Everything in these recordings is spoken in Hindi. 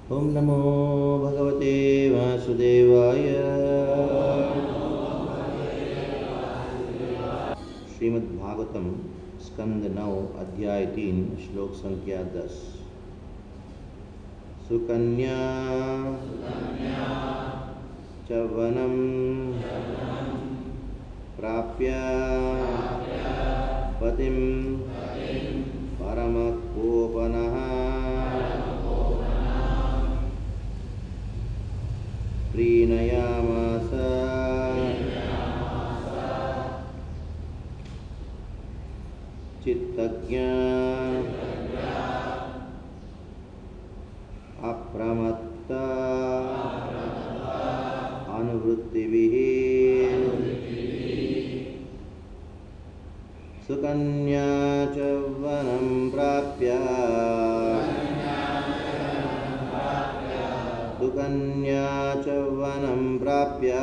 ओम नमो भगवते वासुदेवाय। श्रीमद्भागवतम स्कंद 9 अध्याय 3 श्लोक संख्या 10। सुकन्या च वनं प्राप्य पतिं परमकोपनः प्रीणयामास। चित्तज्ञ अप्रमत्त अनुवृत्तिभिः सुकन्या च वनं प्राप्य सुकन्या च वनं प्राप्य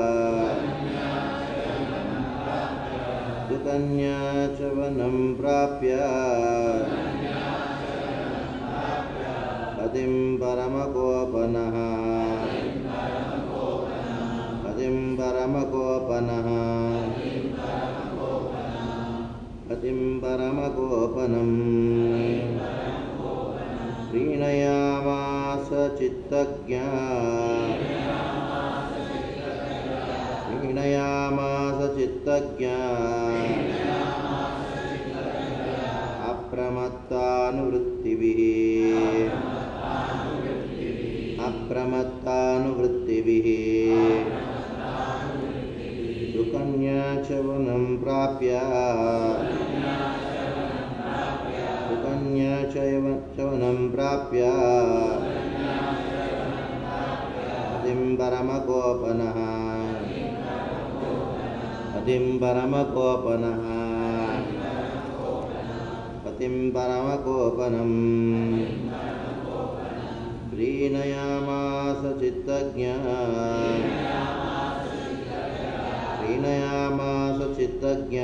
सुकन्या च वनं प्राप्य पतिं परमकोपनः पतिं परमकोपनः पतिं परमकोपनं प्रीणयामास। चित्तज्ञा प्रीणयामास चित्तज्ञा अप्रमत्तानुवृत्तिभिः अप्रमत्तानुवृत्तिभिः सुकन्या च वनं प्राप्य सुकन्या च वनं प्राप्य पतिं परमकोपनः पतिं परमकोपनः पतिं परमकोपनं प्रीणयामास। चित्तज्ञा प्रीणयामास चित्तज्ञा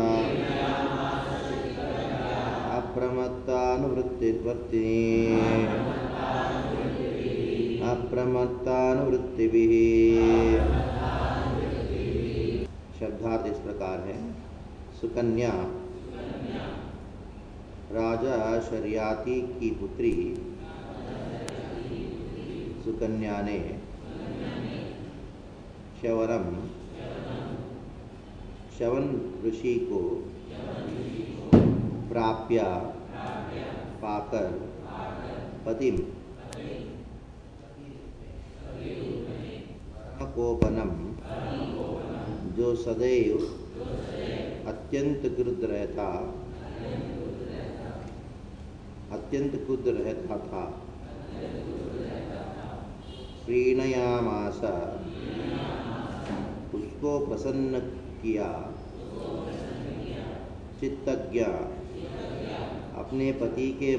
अप्रमत्तानुवृत्तिभिः। शब्दार्थ इस प्रकार है। सुकन्या राजा शरियाती की पुत्री सुकन्या ने च्यवन ऋषि को प्राप्य पाकर पतिम कोपनम जो सदैव अत्यंत क्रुद्ध रहता था प्रीणयामास उसको प्रसन्न किया। चित्तज्ञ अपने पति के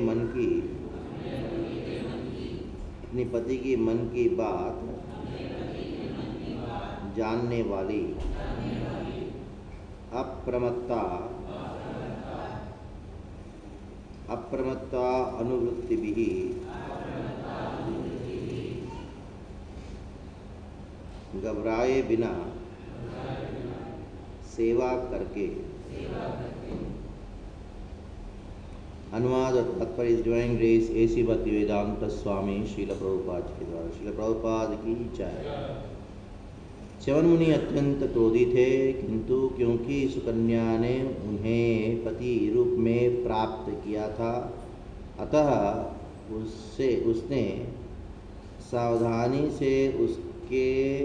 मन की बात जानने वाली। अप्रमत्ता अनुवृत्तिभिः घबराए बिना सेवा करके। अनुवाद और तात्पर्य इस divine grace A C Bhaktivedanta Swami Srila Prabhupada के द्वारा। श्रील प्रभुपाद की जय। च्यवन मुनि अत्यंत क्रोधी थे, किंतु क्योंकि सुकन्या ने उन्हें पति रूप में प्राप्त किया था, अतः उसने सावधानी से उसके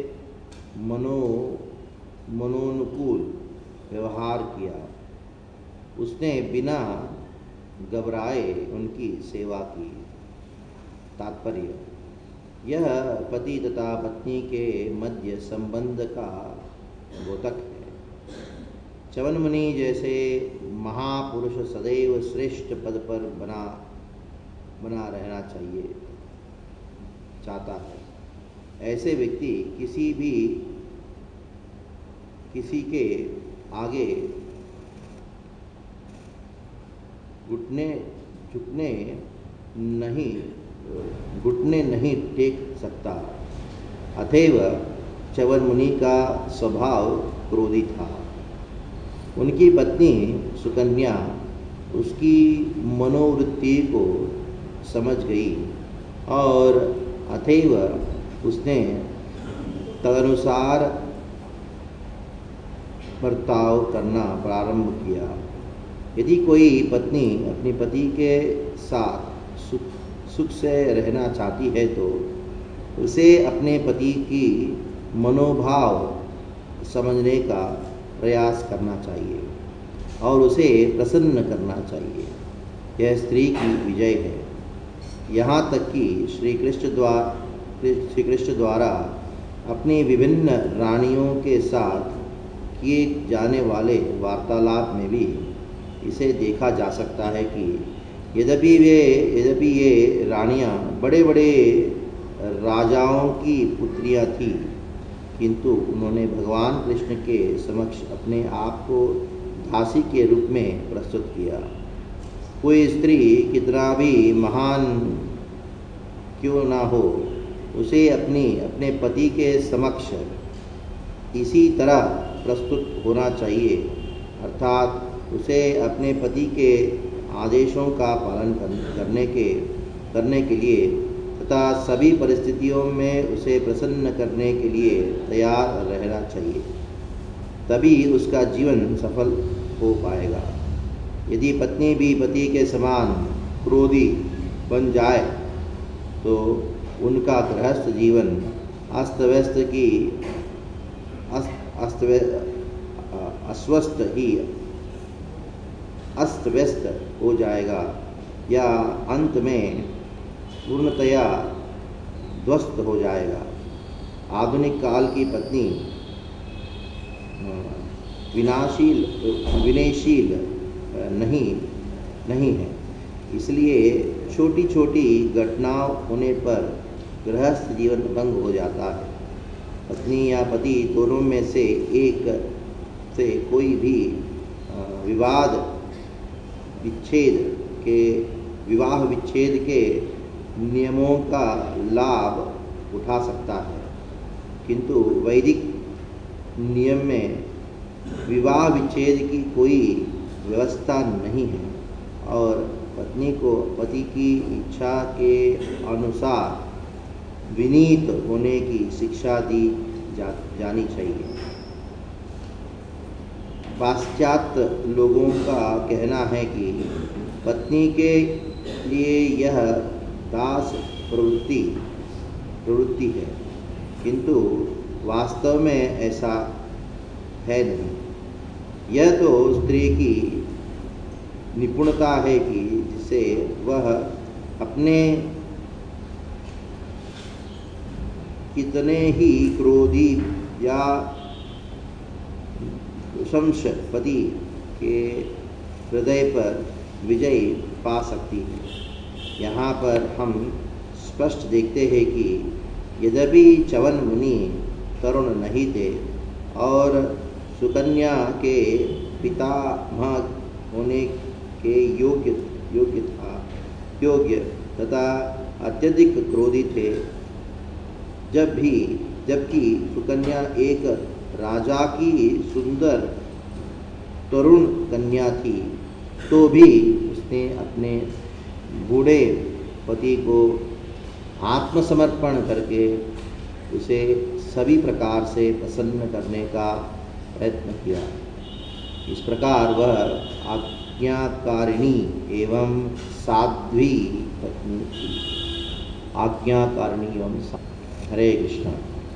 मनोनुकूल व्यवहार किया। उसने बिना घबराए उनकी सेवा की। तात्पर्य यह पति तथा पत्नी के मध्य संबंध का द्योतक है। च्यवन मुनि जैसे महापुरुष सदैव श्रेष्ठ पद पर बना रहना चाहता है। ऐसे व्यक्ति किसी के आगे झुकने नहीं घुटने नहीं टेक सकता। अतएव च्यवन मुनि का स्वभाव क्रोधी था। उनकी पत्नी सुकन्या उसकी मनोवृत्ति को समझ गई और अतएव उसने तदनुसार बर्ताव करना प्रारंभ किया। यदि कोई पत्नी अपने पति के साथ सुख से रहना चाहती है तो उसे अपने पति की मनोभाव समझने का प्रयास करना चाहिए और उसे प्रसन्न करना चाहिए। यह स्त्री की विजय है। यहाँ तक कि श्री कृष्ण द्वारा अपनी विभिन्न रानियों के साथ किए जाने वाले वार्तालाप में भी इसे देखा जा सकता है कि यद्यपि ये रानियां बड़े बड़े राजाओं की पुत्रियां थीं, किंतु उन्होंने भगवान कृष्ण के समक्ष अपने आप को दासी के रूप में प्रस्तुत किया। कोई स्त्री कितना भी महान क्यों ना हो, उसे अपने पति के समक्ष इसी तरह प्रस्तुत होना चाहिए, अर्थात उसे अपने पति के आदेशों का पालन करने के लिए तथा सभी परिस्थितियों में उसे प्रसन्न करने के लिए तैयार रहना चाहिए। तभी उसका जीवन सफल हो पाएगा। यदि पत्नी भी पति के समान क्रोधी बन जाए तो उनका गृहस्थ जीवन अस्त व्यस्त हो जाएगा या अंत में पूर्णतया ध्वस्त हो जाएगा। आधुनिक काल की पत्नी विनयशील नहीं है, इसलिए छोटी छोटी घटनाओं होने पर गृहस्थ जीवन भंग हो जाता है। पत्नी या पति दोनों में से एक से कोई भी विवाह विच्छेद के नियमों का लाभ उठा सकता है, किंतु वैदिक नियम में विवाह विच्छेद की कोई व्यवस्था नहीं है और पत्नी को पति की इच्छा के अनुसार विनीत होने की शिक्षा दी जानी चाहिए। पाश्चात्य लोगों का कहना है कि पत्नी के लिए यह दास प्रवृत्ति है, किंतु वास्तव में ऐसा है नहीं। यह तो स्त्री की निपुणता है कि जिसे वह अपने कितने ही क्रोधी या शंश पति के हृदय पर विजय पा सकती है। यहाँ पर हम स्पष्ट देखते हैं कि यद्यपि च्यवन मुनि तरुण नहीं थे और सुकन्या के पितामह होने के योग्य तथा अत्यधिक क्रोधी थे, जबकि सुकन्या एक राजा की सुंदर तरुण कन्या थी, तो भी उसने अपने बूढ़े पति को आत्मसमर्पण करके उसे सभी प्रकार से प्रसन्न करने का प्रयत्न किया। इस प्रकार वह आज्ञाकारिणी एवं साध्वी पत्नी थी। आज्ञाकारिणी एवं हरे कृष्ण।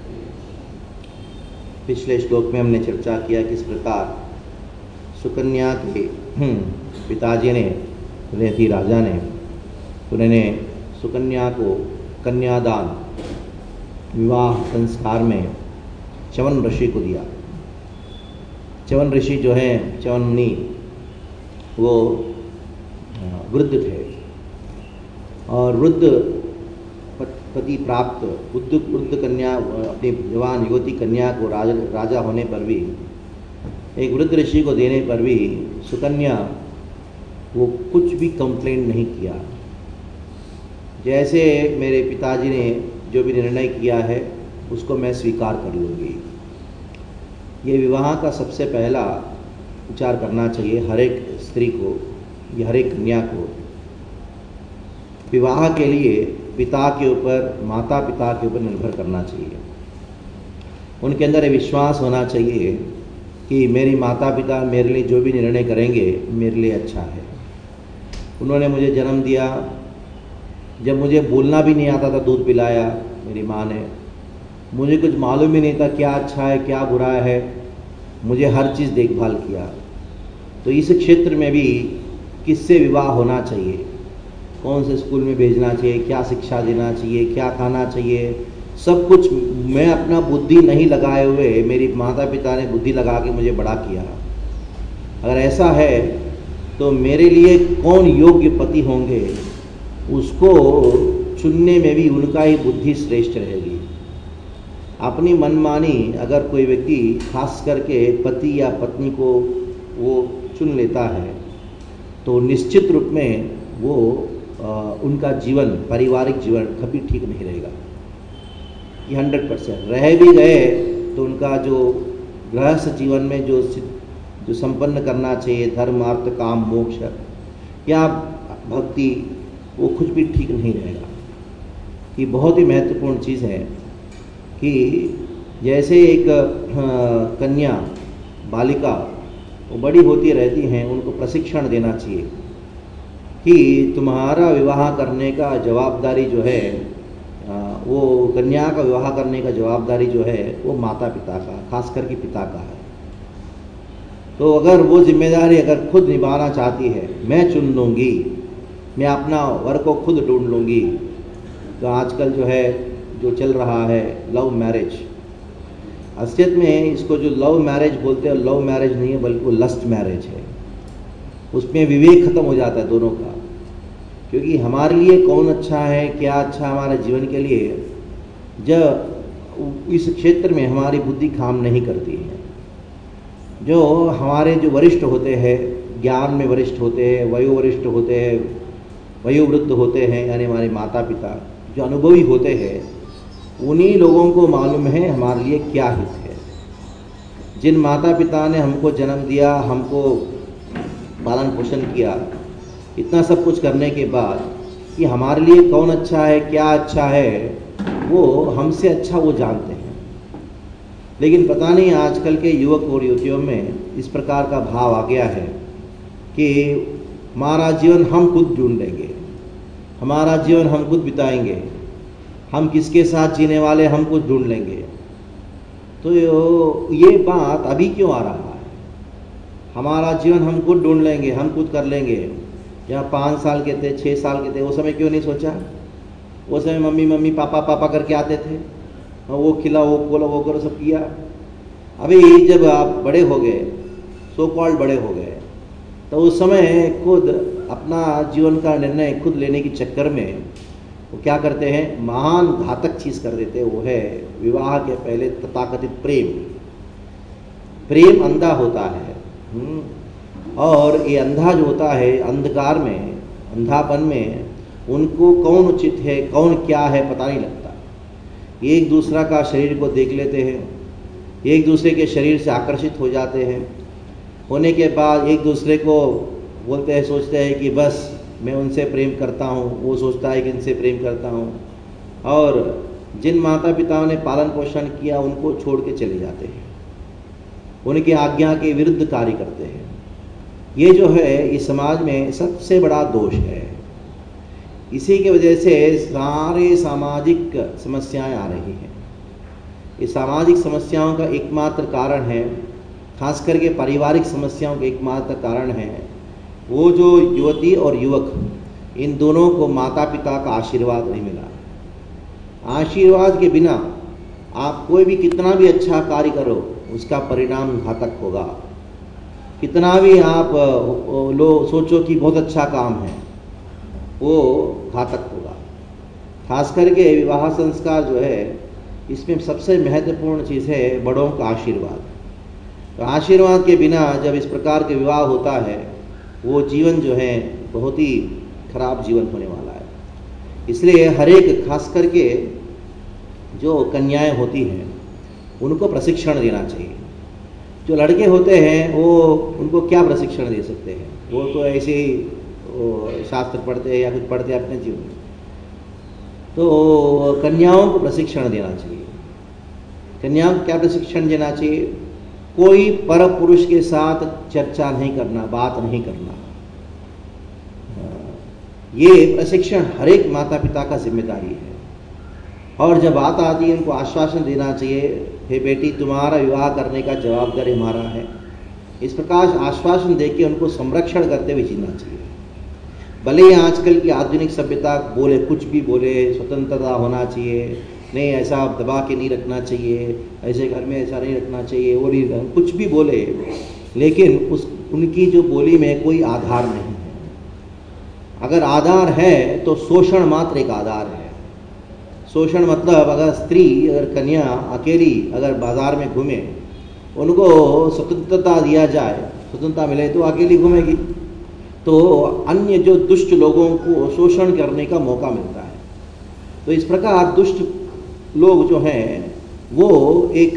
पिछले श्लोक में हमने चर्चा किया किस प्रकार सुकन्या के पिताजी ने, रेती राजा ने, उन्होंने सुकन्या को कन्यादान विवाह संस्कार में च्यवन ऋषि को दिया। च्यवन ऋषि जो है, च्यवन मुनि, वो वृद्ध थे और वृद्ध पति प्राप्त वृद्ध कन्या, अपनी जवान युवती कन्या को राजा होने पर भी, एक वृद्ध ऋषि को देने पर भी सुकन्या वो कुछ भी कंप्लेंट नहीं किया। जैसे मेरे पिताजी ने जो भी निर्णय किया है उसको मैं स्वीकार कर लूँगी। ये विवाह का सबसे पहला विचार करना चाहिए हर एक स्त्री को या हर एक कन्या को। विवाह के लिए पिता के ऊपर, माता पिता के ऊपर निर्भर करना चाहिए। उनके अंदर ये विश्वास होना चाहिए कि मेरी माता पिता मेरे लिए जो भी निर्णय करेंगे मेरे लिए अच्छा है। उन्होंने मुझे जन्म दिया, जब मुझे बोलना भी नहीं आता था दूध पिलाया मेरी माँ ने, मुझे कुछ मालूम ही नहीं था क्या अच्छा है क्या बुरा है, मुझे हर चीज़ देखभाल किया। तो इस क्षेत्र में भी किससे विवाह होना चाहिए, कौन से स्कूल में भेजना चाहिए, क्या शिक्षा देना चाहिए, क्या खाना चाहिए, सब कुछ मैं अपना बुद्धि नहीं लगाए हुए मेरी माता पिता ने बुद्धि लगा के मुझे बड़ा किया। अगर ऐसा है तो मेरे लिए कौन योग्य पति होंगे उसको चुनने में भी उनका ही बुद्धि श्रेष्ठ रहेगी। अपनी मनमानी अगर कोई व्यक्ति खास करके पति या पत्नी को वो चुन लेता है तो निश्चित रूप में वो उनका जीवन, पारिवारिक जीवन कभी ठीक नहीं रहेगा। ये 100% रह भी गए तो उनका जो गृहस्थ जीवन में जो संपन्न करना चाहिए धर्म अर्थ काम मोक्ष या भक्ति, वो कुछ भी ठीक नहीं रहेगा। ये बहुत ही महत्वपूर्ण चीज़ है कि जैसे एक कन्या बालिका वो बड़ी होती रहती हैं, उनको प्रशिक्षण देना चाहिए कि तुम्हारा विवाह करने का जवाबदारी जो है, वो कन्या का विवाह करने का जवाबदारी जो है वो माता पिता का, खास करके पिता का है। तो अगर वो जिम्मेदारी अगर खुद निभाना चाहती है, मैं चुन लूँगी, मैं अपना वर को खुद ढूंढ लूँगी। तो आजकल जो है जो चल रहा है लव मैरिज, असलियत में इसको जो लव मैरिज बोलते हैं, लव मैरिज नहीं है बल्कि वो लस्ट मैरिज है। उसमें विवेक खत्म हो जाता है दोनों का, क्योंकि हमारे लिए कौन अच्छा है क्या अच्छा हमारे जीवन के लिए, जब इस क्षेत्र में हमारी बुद्धि काम नहीं करती है। जो हमारे जो वरिष्ठ होते हैं, ज्ञान में वरिष्ठ होते हैं, वयोवरिष्ठ होते हैं, वयोवृद्ध होते हैं, यानी हमारे माता पिता जो अनुभवी होते हैं, उन्हीं लोगों को मालूम है हमारे लिए क्या हित है। जिन माता पिता ने हमको जन्म दिया, हमको पालन पोषण किया, इतना सब कुछ करने के बाद कि हमारे लिए कौन अच्छा है क्या अच्छा है वो हमसे अच्छा वो जानते हैं। लेकिन पता नहीं आजकल के युवक और युवतियों में इस प्रकार का भाव आ गया है कि हमारा जीवन हम खुद ढूंढ लेंगे, हमारा जीवन हम खुद बिताएंगे, हम किसके साथ जीने वाले हम खुद ढूंढ लेंगे। तो ये बात अभी क्यों आ रहा है? हमारा जीवन हम खुद ढूंढ लेंगे, हम खुद कर लेंगे। जहाँ 5 साल के थे, 6 साल के थे, वो समय क्यों नहीं सोचा? वो समय मम्मी मम्मी पापा पापा करके आते थे, वो खिला वो बोला वो करो सब किया। अभी जब आप बड़े हो गए, सो कॉल्ड बड़े हो गए, तो उस समय खुद अपना जीवन का निर्णय खुद लेने के चक्कर में वो क्या करते हैं, महान घातक चीज़ कर देते हैं। वो है विवाह के पहले तथाकथित प्रेम। प्रेम अंधा होता है और ये अंधा जो होता है अंधकार में, अंधापन में उनको कौन उचित है कौन क्या है पता नहीं लगता। एक दूसरा का शरीर को देख लेते हैं, एक दूसरे के शरीर से आकर्षित हो जाते हैं, होने के बाद एक दूसरे को बोलते हैं, सोचते हैं कि बस मैं उनसे प्रेम करता हूँ, वो सोचता है कि इनसे प्रेम करता हूँ, और जिन माता पिताओं ने पालन पोषण किया उनको छोड़ के चले जाते हैं, उनकी आज्ञा के विरुद्ध कार्य करते हैं। ये जो है इस समाज में सबसे बड़ा दोष है। इसी की वजह से सारे सामाजिक समस्याएं आ रही हैं। इस सामाजिक समस्याओं का एकमात्र कारण है, खास करके पारिवारिक समस्याओं का एकमात्र कारण है वो जो युवती और युवक, इन दोनों को माता पिता का आशीर्वाद नहीं मिला। आशीर्वाद के बिना आप कोई भी कितना भी अच्छा कार्य करो उसका परिणाम घातक होगा। कितना भी आप सोचो कि बहुत अच्छा काम है, वो घातक होगा। खास करके विवाह संस्कार जो है इसमें सबसे महत्वपूर्ण चीज़ है बड़ों का आशीर्वाद। तो आशीर्वाद के बिना जब इस प्रकार के विवाह होता है वो जीवन जो है बहुत ही खराब जीवन होने वाला है। इसलिए हर एक खास करके जो कन्याएं होती हैं उनको प्रशिक्षण देना चाहिए। जो लड़के होते हैं वो उनको क्या प्रशिक्षण दे सकते हैं, वो तो ऐसे ही शास्त्र पढ़ते हैं या कुछ पढ़ते हैं अपने जीवन में। तो कन्याओं को प्रशिक्षण देना चाहिए। कन्याओं को क्या प्रशिक्षण देना चाहिए? कोई पर पुरुष के साथ चर्चा नहीं करना, बात नहीं करना। ये प्रशिक्षण हर एक माता पिता का जिम्मेदारी है। और जब बात आती है उनको आश्वासन देना चाहिए, हे बेटी तुम्हारा विवाह करने का जवाबदारी हमारा है। इस प्रकार आश्वासन देके उनको संरक्षण करते हुए जीना चाहिए। भले ही आजकल की आधुनिक सभ्यता बोले, कुछ भी बोले, स्वतंत्रता होना चाहिए, नहीं ऐसा दबा के नहीं रखना चाहिए, ऐसे घर में ऐसा नहीं रखना चाहिए, वो नहीं, कुछ भी बोले, लेकिन उनकी जो बोली में कोई आधार नहीं है। अगर आधार है तो शोषण मात्र एक आधार है। शोषण मतलब अगर स्त्री, अगर कन्या अकेली अगर बाजार में घूमे, उनको स्वतंत्रता दिया जाए, स्वतंत्रता मिले तो अकेली घूमेगी, तो अन्य जो दुष्ट लोगों को शोषण करने का मौका मिलता है। तो इस प्रकार दुष्ट लोग जो हैं वो एक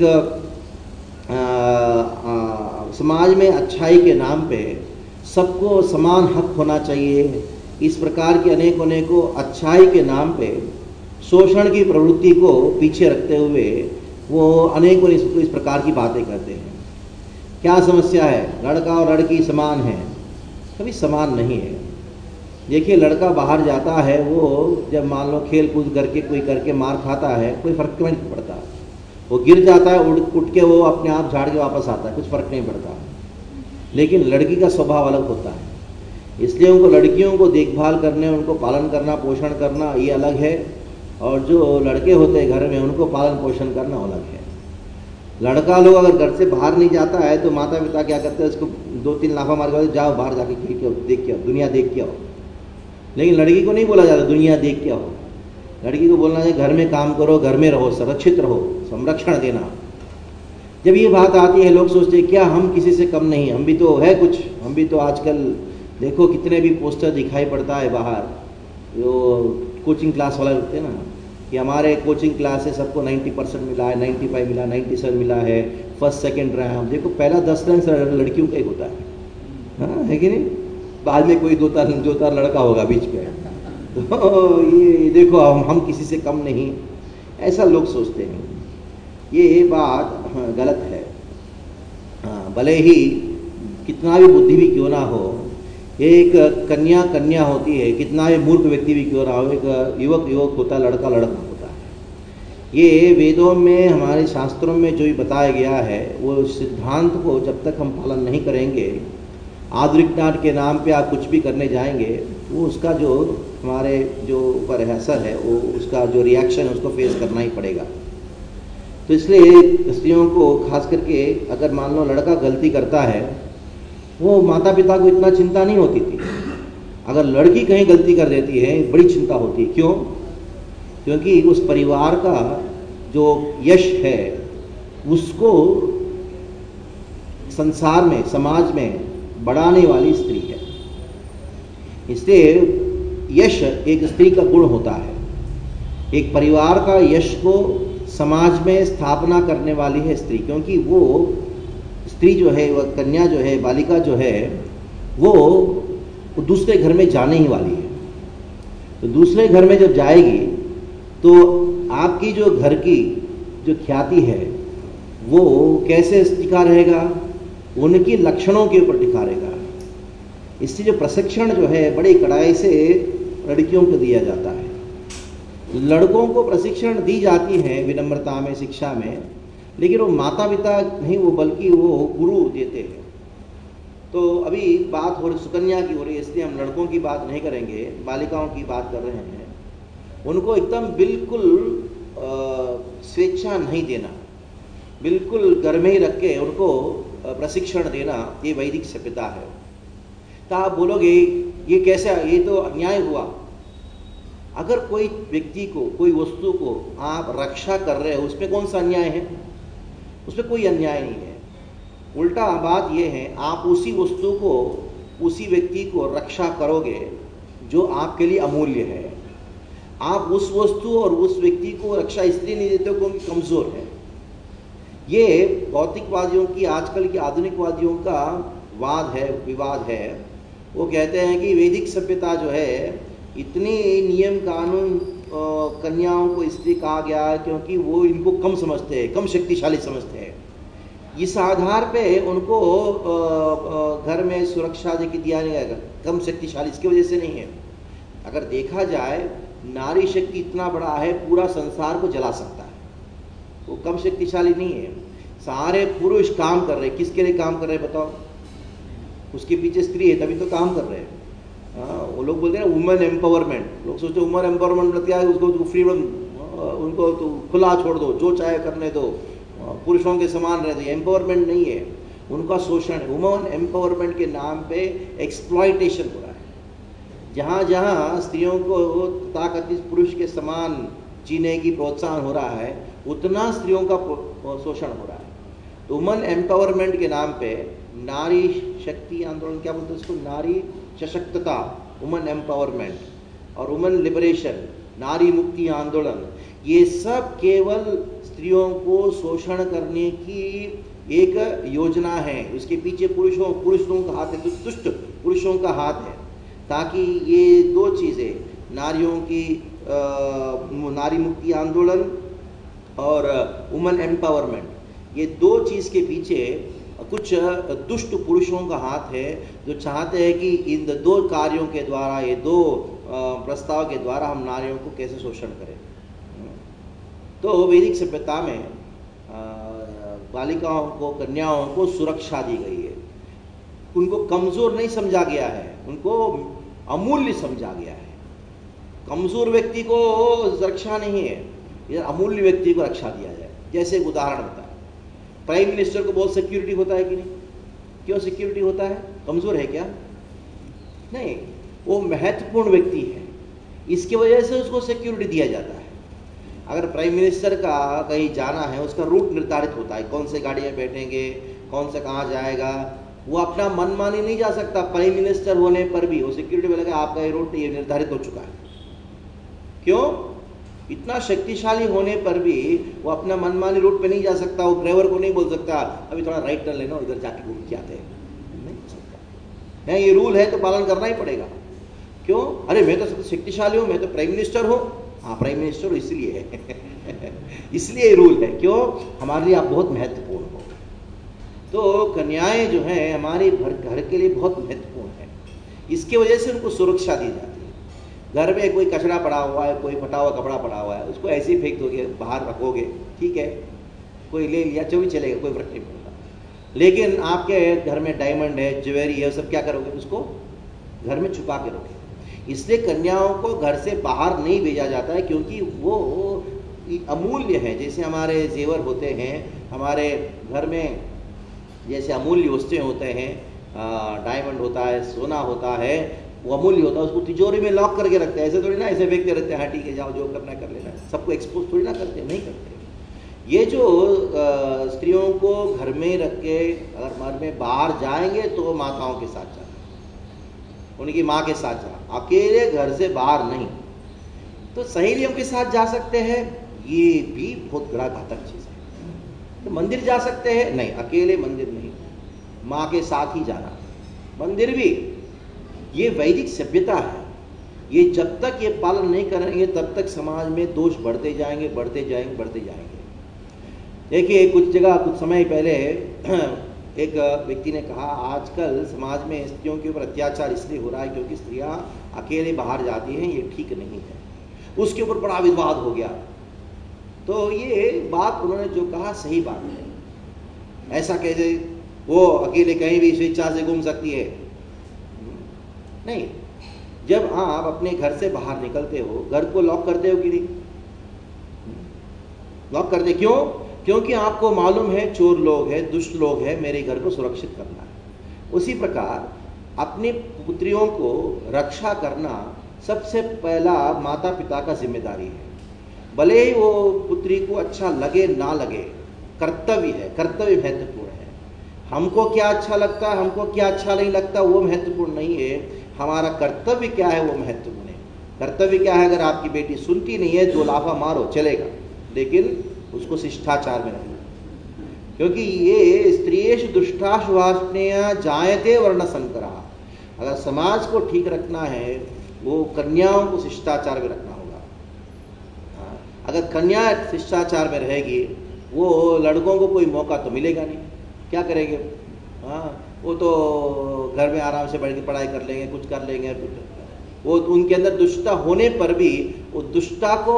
समाज में अच्छाई के नाम पे सबको समान हक होना चाहिए, इस प्रकार की अनेकों अच्छाई के नाम पे शोषण की प्रवृत्ति को पीछे रखते हुए वो अनेकों इस प्रकार की बातें करते हैं। क्या समस्या है? लड़का और लड़की समान है, कभी समान नहीं है। देखिए लड़का बाहर जाता है, वो जब मान लो खेल कूद करके कोई करके मार खाता है, कोई फर्क नहीं पड़ता। वो गिर जाता है, उठ के वो अपने आप झाड़ के वापस आता है, कुछ फर्क नहीं पड़ता। लेकिन लड़की का स्वभाव अलग होता है, इसलिए उनको लड़कियों को देखभाल करने, उनको पालन करना, पोषण करना ये अलग है, और जो लड़के होते हैं घर में उनको पालन पोषण करना अलग है। लड़का लोग अगर घर से बाहर नहीं जाता है तो माता पिता क्या करते हैं, उसको 2-3 लाफा मार के जाओ बाहर जाके खेल के देख के आओ, दुनिया देख के आओ। लेकिन लड़की को नहीं बोला जाता दुनिया देख के आओ, लड़की को बोलना चाहिए घर में काम करो, घर में रहो, सुरक्षित रहो, संरक्षण देना। जब ये बात आती है लोग सोचते हैं क्या हम किसी से कम नहीं, हम भी तो है कुछ, हम भी तो आजकल देखो कितने भी पोस्टर दिखाई पड़ता है बाहर, जो कोचिंग क्लास वाला होते हैं ना कि हमारे कोचिंग क्लास से सबको 90% मिला है, 95 मिला, 97 मिला है, फर्स्ट सेकंड रैंक। देखो पहला 10 रैंक लड़कियों का एक होता है, हाँ है कि नहीं? बाद में कोई दो तार लड़का होगा बीच में। तो ये देखो हम किसी से कम नहीं, ऐसा लोग सोचते हैं। ये बात गलत है। हाँ, भले ही कितना भी बुद्धि भी क्यों ना हो, एक कन्या होती है, कितना भी मूर्ख व्यक्ति भी क्यों ना हो, एक युवक होता है, लड़का होता है। ये वेदों में हमारे शास्त्रों में जो भी बताया गया है वो सिद्धांत को जब तक हम पालन नहीं करेंगे, आधुनिकता के नाम पे आप कुछ भी करने जाएंगे, वो उसका जो हमारे जो ऊपर असर है, वो उसका जो रिएक्शन है उसको फेस करना ही पड़ेगा। तो इसलिए स्त्रियों को खास करके अगर मान लो लड़का गलती करता है, वो माता पिता को इतना चिंता नहीं होती थी। अगर लड़की कहीं गलती कर देती है बड़ी चिंता होती है। क्यों? क्योंकि उस परिवार का जो यश है उसको संसार में, समाज में बढ़ाने वाली स्त्री है। इसलिए यश एक स्त्री का गुण होता है। एक परिवार का यश को समाज में स्थापना करने वाली है स्त्री, क्योंकि वो स्त्री जो है, वह कन्या जो है, बालिका जो है, वो दूसरे घर में जाने ही वाली है। तो दूसरे घर में जब जाएगी तो आपकी जो घर की जो ख्याति है वो कैसे टिका रहेगा? उनकी लक्षणों के ऊपर टिका रहेगा। इससे जो प्रशिक्षण जो है बड़ी कड़ाई से लड़कियों को दिया जाता है। लड़कों को प्रशिक्षण दी जाती है विनम्रता में, शिक्षा में, लेकिन वो माता पिता नहीं, वो बल्कि वो गुरु देते हैं। तो अभी बात हो रही सुकन्या की हो रही है, इसलिए हम लड़कों की बात नहीं करेंगे, बालिकाओं की बात कर रहे हैं। उनको एकदम बिल्कुल स्वेच्छा नहीं देना, बिल्कुल घर में ही रख के उनको प्रशिक्षण देना, ये वैदिक सभ्यता है। तो आप बोलोगे ये कैसे, ये तो अन्याय हुआ। अगर कोई व्यक्ति को, कोई वस्तु को आप रक्षा कर रहे हो, उसमें कौन सा अन्याय है? उसमें कोई अन्याय नहीं है। उल्टा बात यह है, आप उसी वस्तु को, उसी व्यक्ति को रक्षा करोगे जो आपके लिए अमूल्य है। आप उस वस्तु और उस व्यक्ति को रक्षा इसलिए नहीं देते हो क्योंकि कमजोर है। ये भौतिकवादियों की, आजकल के आधुनिकवादियों का वाद है, विवाद है। वो कहते हैं कि वैदिक सभ्यता जो है, इतनी नियम कानून कन्याओं को इसलिए कहा गया है क्योंकि वो इनको कम समझते हैं, कम शक्तिशाली समझते हैं। इस आधार पे उनको घर में सुरक्षा जो कि दिया नहीं गया, कम शक्तिशाली, इसकी वजह से नहीं है। अगर देखा जाए, नारी शक्ति इतना बड़ा है, पूरा संसार को जला सकता है, वो कम शक्तिशाली नहीं है। सारे पुरुष काम कर रहे हैं, किसके लिए काम कर रहे हैं बताओ? उसके पीछे स्त्री है तभी तो काम कर रहे हैं। वो लोग बोलते हैं ना वुमेन एम्पावरमेंट, लोग सोचते हैं वुमेन एम्पावरमेंट मतलब क्या है, उसको तो फ्रीडम, उनको तो खुला छोड़ दो, जो चाहे करने दो, पुरुषों के समान रहते। एम्पावरमेंट नहीं है, उनका शोषण है। वुमेन एम्पावरमेंट के नाम पे एक्सप्लॉयटेशन हो रहा है। जहाँ जहाँ स्त्रियों को ताकत पुरुष के समान जीने की प्रोत्साहन हो रहा है, उतना स्त्रियों का शोषण हो रहा है। तो वुमेन एम्पावरमेंट के नाम पे नारी शक्ति आंदोलन, क्या बोलते हैं उसको, नारी सशक्तता, वुमेन एम्पावरमेंट और वुमेन लिबरेशन, नारी मुक्ति आंदोलन, ये सब केवल स्त्रियों को शोषण करने की एक योजना है। उसके पीछे पुरुषों का हाथ है, दुष्ट पुरुषों का हाथ है, ताकि ये दो चीज़ें, नारियों की नारी मुक्ति आंदोलन और वुमेन एम्पावरमेंट, ये दो चीज़ के पीछे कुछ दुष्ट पुरुषों का हाथ है, जो चाहते हैं कि इन दो कार्यों के द्वारा, ये दो प्रस्ताव के द्वारा हम नारियों को कैसे शोषण करें। तो वैदिक सभ्यता में बालिकाओं को, कन्याओं को सुरक्षा दी गई है। उनको कमज़ोर नहीं समझा गया है, उनको अमूल्य समझा गया है। कमज़ोर व्यक्ति को रक्षा नहीं है, यह अमूल्य व्यक्ति को रक्षा दिया जाए। जैसे एक उदाहरण होता है, प्राइम मिनिस्टर को बहुत सिक्योरिटी होता है कि नहीं? क्यों सिक्योरिटी होता है? कमज़ोर है क्या? नहीं, वो महत्वपूर्ण व्यक्ति है, इसकी वजह से उसको सिक्योरिटी दिया जाता है। अगर प्राइम मिनिस्टर का कहीं जाना है, उसका रूट निर्धारित होता है, कौन से गाड़ी में बैठेंगे, कौन से कहाँ जाएगा। वो अपना मनमानी नहीं जा सकता। प्राइम मिनिस्टर होने पर भी वो सिक्योरिटी बोलेगा आपका ये रूट ये निर्धारित हो चुका है। क्यों? इतना शक्तिशाली होने पर भी वो अपना मनमानी रूट पे नहीं जा सकता। वो ड्राइवर को नहीं बोल सकता अभी थोड़ा राइट टर्न लेना, इधर जाके घूम के आते हैं, नहीं हो सकता। ये रूल है तो पालन करना ही पड़ेगा। क्यों? अरे मैं तो सबसे शक्तिशाली हूँ, मैं तो प्राइम मिनिस्टर हूँ। हाँ, प्राइम मिनिस्टर हो इसलिए है इसलिए रूल है। क्यों? हमारे लिए आप बहुत महत्वपूर्ण हो। तो कन्याएं जो हैं हमारे घर के लिए बहुत महत्वपूर्ण है, इसकी वजह से उनको सुरक्षा दी जाती है। घर में कोई कचरा पड़ा हुआ है, कोई फटा हुआ कपड़ा पड़ा हुआ है, उसको ऐसे ही फेंक दोगे, बाहर रखोगे, ठीक है, कोई ले लिया जो भी चलेगा, कोई फर्क नहीं पड़ता। लेकिन आपके घर में डायमंड है, ज्वेलरी है, सब क्या करोगे? उसको घर में छुपा के रखोगे। इसलिए कन्याओं को घर से बाहर नहीं भेजा जाता है, क्योंकि वो अमूल्य है। जैसे हमारे जेवर होते हैं, हमारे घर में जैसे अमूल्य वस्तुएं होते हैं, डायमंड होता है, सोना होता है, वो अमूल्य होता है, उसको तिजोरी में लॉक करके रखते हैं। ऐसे थोड़ी ना ऐसे फेंकते रहते हैं, हाँ ठीक है जाओ जो करना कर लेना, सबको एक्सपोज थोड़ी ना करते, नहीं करते। ये जो स्त्रियों को घर में रख के अगर घर में बाहर जाएंगे तो माताओं के साथ जाना, उनकी माँ के साथ जाना, अकेले घर से बाहर नहीं। तो सहेलियों के साथ जा सकते हैं, ये भी बहुत बड़ा घातक चीज़ है। तो मंदिर जा सकते हैं, नहीं, अकेले मंदिर नहीं, माँ के साथ ही जाना। मंदिर भी ये वैदिक सभ्यता है, ये जब तक ये पालन नहीं करेंगे तब तक समाज में दोष बढ़ते जाएंगे, बढ़ते जाएंगे, बढ़ते जाएंगे। देखिए कुछ जगह कुछ समय पहले एक व्यक्ति ने कहा आजकल समाज में स्त्रियों के ऊपर अत्याचार इसलिए हो रहा है क्योंकि स्त्रियां अकेले बाहर जाती हैं, ये ठीक नहीं है। उसके ऊपर बड़ा विवाद हो गया। तो ये बात उन्होंने जो कहा सही बात है। ऐसा कैसे वो अकेले कहीं भी स्वेच्छा से घूम सकती है? नहीं। जब आप अपने घर से बाहर निकलते हो, घर को लॉक करते हो कि नहीं? लॉक करते क्यों? क्योंकि आपको मालूम है चोर लोग हैं, दुष्ट लोग हैं, मेरे घर को सुरक्षित करना है। उसी प्रकार अपनी पुत्रियों को रक्षा करना सबसे पहला माता पिता का जिम्मेदारी है। भले ही वो पुत्री को अच्छा लगे ना लगे, कर्तव्य है, कर्तव्य महत्वपूर्ण है। हमको क्या अच्छा लगता है, हमको क्या अच्छा नहीं लगता वो महत्वपूर्ण नहीं है, हमारा कर्तव्य क्या है वो महत्वपूर्ण है। कर्तव्य क्या है, अगर आपकी बेटी सुनती नहीं है 2 लाफा मारो चलेगा, लेकिन उसको शिष्टाचार में रखना, क्योंकि ये स्त्रीयेषु दुष्टाशु वासनेया जायते वर्ण संकरः। अगर समाज को ठीक रखना है वो कन्याओं को शिष्टाचार में रखना होगा। अगर कन्या शिष्टाचार में रहेगी वो लड़कों को कोई मौका तो मिलेगा नहीं, क्या करेंगे? वो तो घर में आराम से बैठ के पढ़ाई कर लेंगे, कुछ कर लेंगे, वो उनके अंदर दुष्टता होने पर भी वो दुष्टता को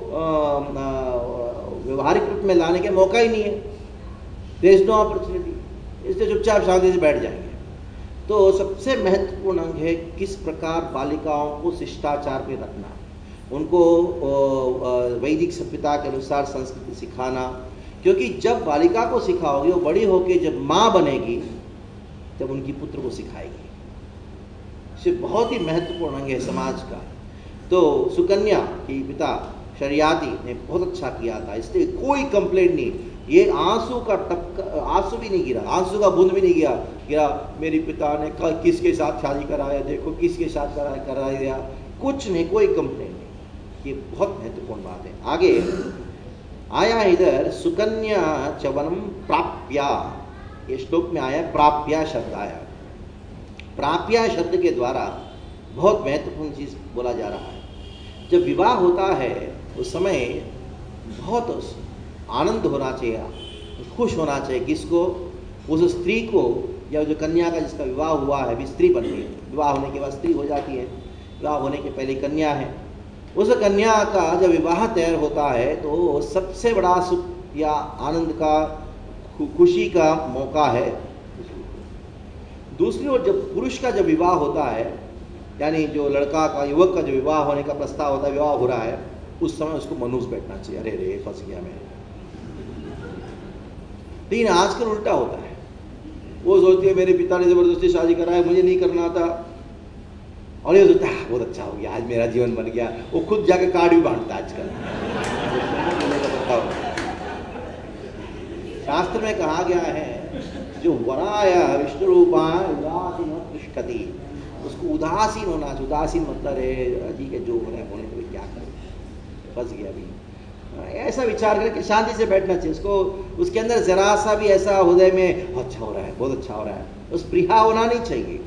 व्यवहारिक रूप में लाने के मौका ही नहीं है, देयर इज नो अपॉर्चुनिटी, इसलिए चुपचाप शांति से बैठ जाएंगे। तो सबसे महत्वपूर्ण अंग है किस प्रकार बालिकाओं को शिष्टाचार पे रखना, उनको वैदिक सभ्यता के अनुसार संस्कृति सिखाना, क्योंकि जब बालिका को सिखाओगे वो बड़ी होकर जब माँ बनेगी तब उनकी पुत्र को सिखाएगी। ये बहुत ही महत्वपूर्ण अंग है समाज का। तो सुकन्या की पिता शरियाती ने बहुत अच्छा किया था, इसलिए कोई कंप्लेंट नहीं, ये आंसू का आंसू भी नहीं गिरा, आंसू का बूंद भी नहीं गिरा मेरे पिता ने किसके साथ शादी कराया, देखो किसके साथ करा दिया, कुछ नहीं, कोई कंप्लेंट नहीं। ये बहुत महत्वपूर्ण बात है। आगे आया इधर सुकन्या चवनम प्राप्या, ये श्लोक में आया प्राप्या शब्द आया। प्राप्या शब्द के द्वारा बहुत महत्वपूर्ण चीज बोला जा रहा है। जब विवाह होता है उस समय बहुत आनंद होना चाहिए, खुश होना चाहिए, किसको? उस स्त्री को, या जो कन्या का जिसका विवाह हुआ है, भी स्त्री बनती है, विवाह होने के बाद स्त्री हो जाती है, विवाह होने के पहले कन्या है। उस कन्या का जब विवाह तैयार होता है तो सबसे बड़ा सुख या आनंद का, खुशी का मौका है। दूसरी ओर जब पुरुष का जब विवाह होता है, यानी जो लड़का का, युवक का जो विवाह होने का प्रस्ताव होता है, विवाह हो रहा है, उस समय उसको मनूस बैठना चाहिए, अरे रे फंस गया मैं। लेकिन आजकल उल्टा होता है, वो सोचती है मेरे पिता ने जबरदस्ती शादी कराया, मुझे नहीं करना था, और ये सोचता है बहुत अच्छा हो गया, आज मेरा जीवन बन गया। वो खुद जाके कार्ड भी बांटता है आजकल। शास्त्र में कहा गया है जो वराया विष्णु रूपा उदासीन तिष्ठति, उसको उदासीन होना चाहिए। उदासीन मतलब है ठीक है, जो हो रहा है होने तो क्या करें, फंस गया अभी, ऐसा विचार करके शांति से बैठना चाहिए। उसको उसके अंदर जरा सा भी ऐसा हृदय में अच्छा हो रहा है, बहुत अच्छा हो रहा है, उस प्रिया होना नहीं चाहिए।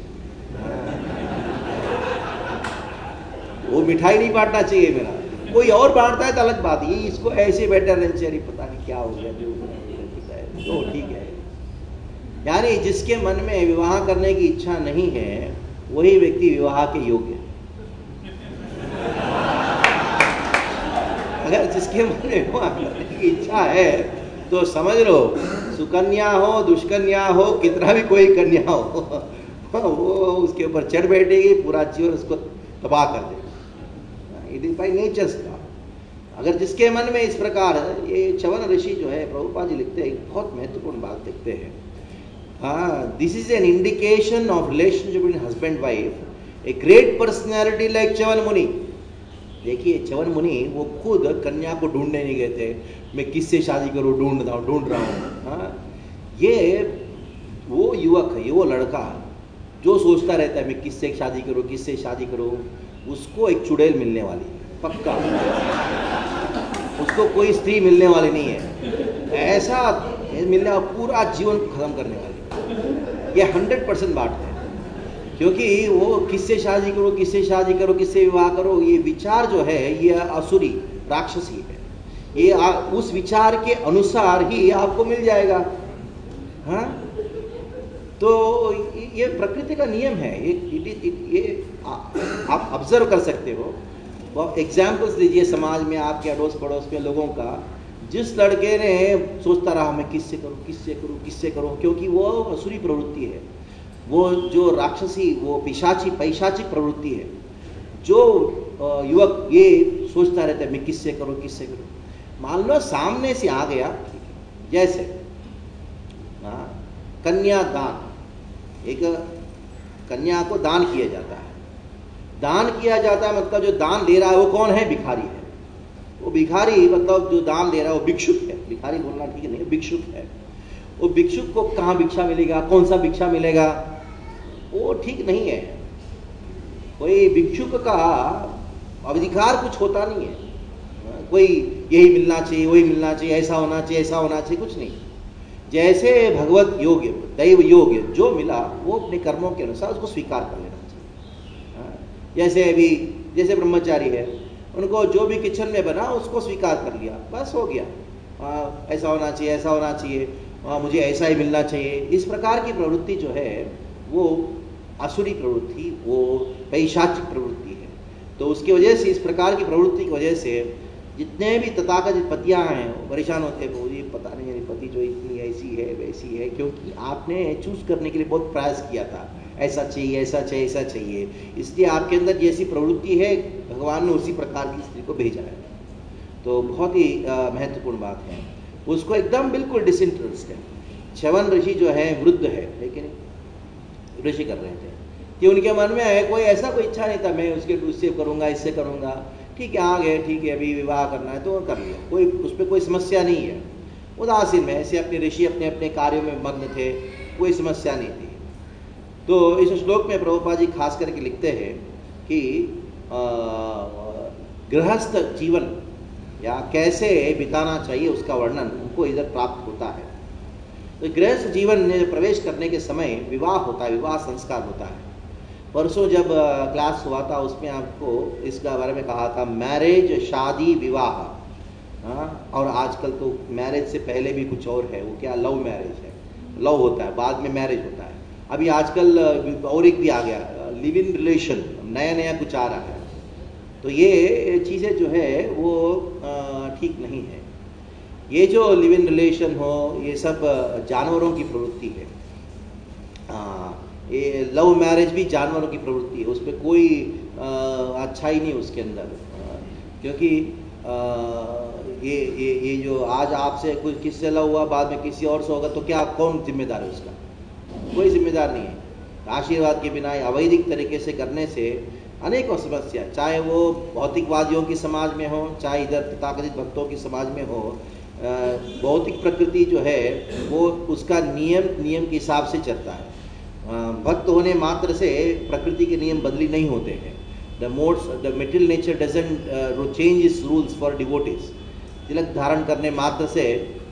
वो मिठाई नहीं बांटना चाहिए मेरा, कोई और बांटता है तो अलग बात, ये इसको ऐसे बैठा रहना चाहिए, पता नहीं क्या हो गया, जो तो ठीक है। यानी जिसके मन में विवाह करने की इच्छा नहीं है वही व्यक्ति विवाह के योग्य है। अगर जिसके मन में विवाह करने की इच्छा है तो समझ लो, सुकन्या हो, दुष्कन्या हो, कितना भी कोई कन्या हो, वो उसके ऊपर चढ़ बैठेगी, पूरा जीवन उसको तबाह कर देगी। इट इज बाय नेचर्स का। अगर जिसके मन में इस प्रकार, ये च्यवन ऋषि जो है प्रभुपाद जी लिखते हैं, बहुत महत्वपूर्ण बात लिखते हैं। This is an indication of relationship between husband wife, a great personality like Chyavan Muni. देखिए च्यवन मुनि वो खुद कन्या को ढूंढने नहीं गए थे, मैं किससे शादी करूं, ढूंढ रहा हूं। ये वो युवक है, ये वो लड़का जो सोचता रहता है मैं किससे शादी करूं, किससे शादी करूं, उसको एक चुड़ैल मिलने वाली है पक्का, उसको कोई स्त्री मिलने वाली नहीं है, ऐसा मिलने वाला पूरा जीवन खत्म करने वाली, ये 100% बात है। क्योंकि वो किससे शादी करो, किससे शादी करो, किससे विवाह करो, ये विचार जो है ये असुरी राक्षसी है, ये उस विचार के अनुसार ही आपको मिल जाएगा। हाँ, तो ये प्रकृति का नियम है, ये आप ऑब्जर्व कर सकते हो। वो एग्जाम्पल्स दीजिए समाज में आपके अड़ोस पड़ोस के लोगों का, जिस लड़के ने सोचता रहा मैं किससे करूं, किससे करूं, किससे करूं, क्योंकि वो असुरी प्रवृत्ति है, वो जो राक्षसी, वो पैशाचिक प्रवृत्ति है। जो युवक ये सोचता रहता है मैं किससे करूं, किससे करूं, मान लो सामने से आ गया, जैसे कन्या दान, एक कन्या को दान किया जाता है, दान किया जाता है मतलब जो दान दे रहा है वो कौन है? भिखारी है। वो भिखारी मतलब जो दान दे रहा है वो भिक्षुक है, भिखारी बोलना ठीक नहीं, भिक्षुक है। वो भिक्षुक को कहाँ भिक्षा मिलेगा, कौन सा भिक्षा मिलेगा, वो ठीक नहीं है। कोई भिक्षुक का अधिकार कुछ होता नहीं है, कोई यही मिलना चाहिए, वही मिलना चाहिए, ऐसा होना चाहिए, ऐसा होना चाहिए, कुछ नहीं। जैसे भगवत योग्य, दैव योग्य जो मिला वो अपने कर्मों के अनुसार उसको स्वीकार कर लेना चाहिए। जैसे अभी जैसे ब्रह्मचारी है, उनको जो भी किचन में बना उसको स्वीकार कर लिया, बस हो गया। ऐसा होना चाहिए, ऐसा होना चाहिए, मुझे ऐसा ही मिलना चाहिए। इस प्रकार की प्रवृत्ति जो है वो आसुरी प्रवृत्ति, वो पैशाचिक प्रवृत्ति है। तो उसकी वजह से, इस प्रकार की प्रवृत्ति की वजह से जितने भी तथाकथित पतियाँ हैं वो परेशान होते हैं। मुझे पता नहीं मेरी पति जो इतनी ऐसी है वैसी है, क्योंकि आपने चूज करने के लिए बहुत प्रयास किया था, ऐसा चाहिए, ऐसा चाहिए, ऐसा चाहिए, इसलिए आपके अंदर जैसी प्रवृत्ति है भगवान ने उसी प्रकार की स्त्री को भेजा है। तो बहुत ही महत्वपूर्ण बात है। उसको एकदम बिल्कुल डिसइंटरेस्ट है। च्यवन ऋषि जो है वृद्ध है, लेकिन ऋषि कर रहे थे कि उनके मन में है कोई ऐसा कोई इच्छा नहीं था मैं उससे करूँगा, इससे करूँगा, ठीक है आ गए, ठीक है अभी विवाह करना है तो कर लिया, कोई उस पर कोई समस्या नहीं है। उदासीन में ऐसे अपने ऋषि अपने अपने कार्यों में मग्न थे, कोई समस्या नहीं थी। तो इस श्लोक में प्रभुपाद जी खास करके लिखते हैं कि गृहस्थ जीवन या कैसे बिताना चाहिए उसका वर्णन उनको इधर प्राप्त होता है। तो गृहस्थ जीवन में प्रवेश करने के समय विवाह होता है, विवाह संस्कार होता है। परसों जब क्लास हुआ था उसमें आपको इसका बारे में कहा था, मैरिज, शादी, विवाह। और आजकल तो मैरिज से पहले भी कुछ और है, वो क्या लव मैरिज है, लव होता है बाद में मैरिज होता है। अभी आजकल और एक भी आ गया, लिव इन रिलेशन, नया नया कुछ आ रहा है। तो ये चीज़ें जो है वो ठीक नहीं है। ये जो लिव इन रिलेशन हो ये सब जानवरों की प्रवृत्ति है। ये लव मैरिज भी जानवरों की प्रवृत्ति है, उस पर कोई अच्छाई नहीं उसके अंदर। क्योंकि ये जो आज आपसे कोई किससे लव हुआ बाद में किसी और से होगा तो क्या, कौन जिम्मेदार है उसका? कोई जिम्मेदार नहीं है। आशीर्वाद के बिना अवैधिक तरीके से करने से अनेकों समस्या, चाहे वो भौतिकवादियों की समाज में हो, चाहे इधर तथाकथित भक्तों की समाज में हो। भौतिक प्रकृति जो है वो उसका नियम के हिसाब से चलता है। भक्त होने मात्र से प्रकृति के नियम बदली नहीं होते हैं। The material nature doesn't change its rules for devotees. तिलक धारण करने मात्र से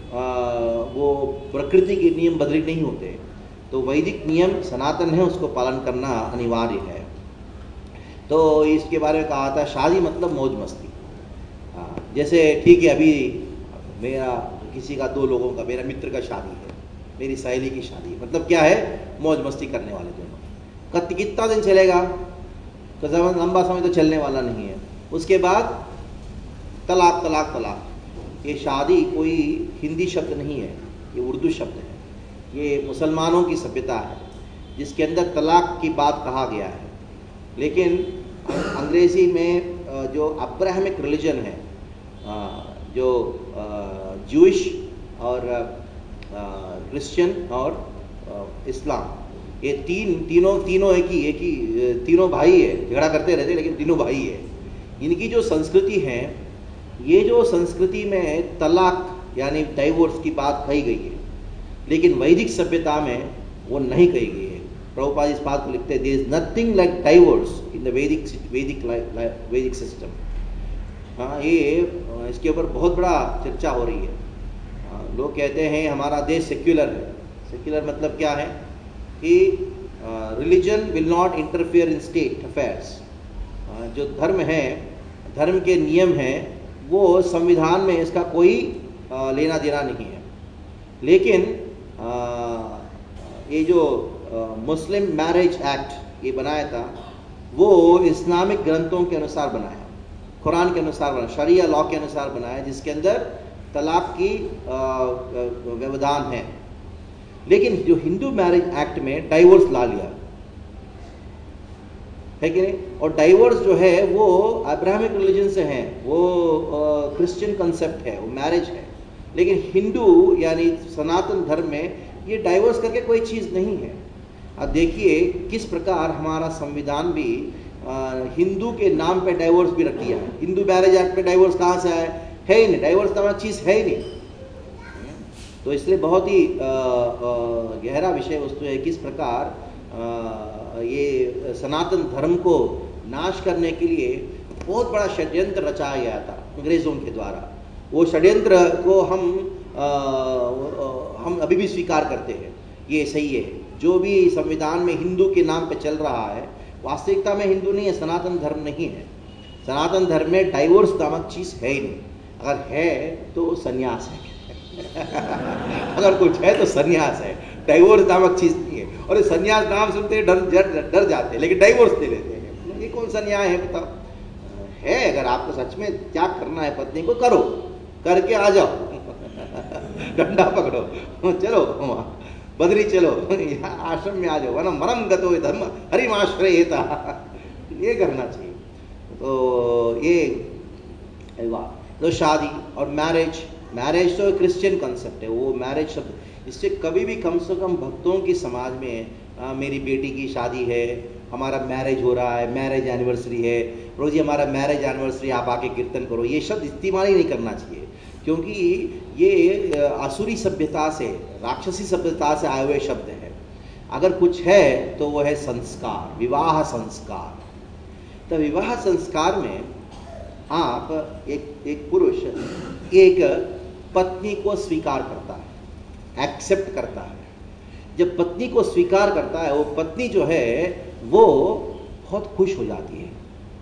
वो प्रकृति के नियम बदली नहीं होते। तो वैदिक नियम सनातन है, उसको पालन करना अनिवार्य है। तो इसके बारे में कहा था शादी मतलब मौज मस्ती। जैसे ठीक है अभी मेरा किसी का, दो लोगों का, मेरा मित्र का शादी है, मेरी सहेली की शादी है, मतलब क्या है, मौज मस्ती करने वाले दोनों। कितना दिन चलेगा? तो लंबा समय तो चलने वाला नहीं है। उसके बाद तलाक तलाक तलाक। ये शादी कोई हिंदी शब्द नहीं है, ये उर्दू शब्द है। ये मुसलमानों की सभ्यता है जिसके अंदर तलाक की बात कहा गया है। लेकिन अंग्रेजी में जो अब्राहमिक रिलीजन है, जो ज्यूइश और क्रिश्चियन और इस्लाम, ये तीनों एक ही तीनों भाई है, झगड़ा करते रहते लेकिन तीनों भाई है। इनकी जो संस्कृति है, ये जो संस्कृति में तलाक यानी डाइवोर्स की बात कही गई है, लेकिन वैदिक सभ्यता में वो नहीं कही गई है। प्रभुपाद इस बात को लिखते हैं, there is nothing like divorce in the vaidik system. हाँ, ये इसके ऊपर बहुत बड़ा चर्चा हो रही है। लोग कहते हैं हमारा देश सेक्युलर है। सेक्युलर मतलब क्या है कि religion will not interfere in state affairs. जो धर्म है, धर्म के नियम हैं, वो संविधान में इसका कोई लेना देना नहीं है। लेकिन ये जो मुस्लिम मैरिज एक्ट ये बनाया था, वो इस्लामिक ग्रंथों के अनुसार बनाया, कुरान के अनुसार बनाया, शरिया लॉ के अनुसार बनाया, जिसके अंदर तलाक की व्यवधान है। लेकिन जो हिंदू मैरिज एक्ट में डाइवोर्स ला लिया है कि नहीं, और डाइवोर्स जो है वो अब्राहमिक रिलीजन से है, वो क्रिश्चियन कंसेप्ट है, वो मैरिज है। लेकिन हिंदू यानी सनातन धर्म में ये डाइवोर्स करके कोई चीज़ नहीं है। अब देखिए किस प्रकार हमारा संविधान भी हिंदू के नाम पे डाइवोर्स भी रख दिया है। हिंदू मैरिज एक्ट पे डाइवोर्स कहाँ से आया? है ही नहीं, डाइवोर्स नामक चीज़ है ही नहीं। तो इसलिए बहुत ही गहरा विषय वस्तु है किस प्रकार ये सनातन धर्म को नाश करने के लिए बहुत बड़ा षड्यंत्र रचाया गया था अंग्रेजों के द्वारा। वो षड्यंत्र को हम अभी भी स्वीकार करते हैं, ये सही है। जो भी संविधान में हिंदू के नाम पे चल रहा है, वास्तविकता में हिंदू नहीं है, सनातन धर्म नहीं है। सनातन धर्म में डाइवोर्स नामक चीज है ही नहीं, अगर है तो संन्यास है अगर कुछ है तो संन्यास है, डाइवोर्स नामक चीज नहीं है। और संन्यास नाम सुनते डर जाते हैं, लेकिन डाइवोर्स दे लेते हैं। ये कौन सा न्याय है बताओ? है, अगर आपको सच में त्याग करना है पत्नी को, करो, करके आ जाओ डंडा पकड़ो, चलो बद्री चलो, आश्रम में आ जाओ, वरना मनम गतो धर्म हरिमाश्रयेता, ये करना चाहिए। तो ये वाह। तो शादी और मैरिज तो क्रिश्चियन कंसेप्ट है, वो मैरिज शब्द, इससे कभी भी कम से कम भक्तों की समाज में मेरी बेटी की शादी है, हमारा मैरिज हो रहा है, मैरिज एनिवर्सरी है, रोज ही हमारा मैरिज एनिवर्सरी, आप आके कीर्तन करो, ये शब्द इस्तेमाल ही नहीं करना चाहिए। क्योंकि ये आसुरी सभ्यता से, राक्षसी सभ्यता से आए हुए शब्द है। अगर कुछ है तो वो है संस्कार, विवाह संस्कार। तो विवाह संस्कार में आप एक पुरुष एक पत्नी को स्वीकार करता है, एक्सेप्ट करता है। जब पत्नी को स्वीकार करता है, वो पत्नी जो है वो बहुत खुश हो जाती है,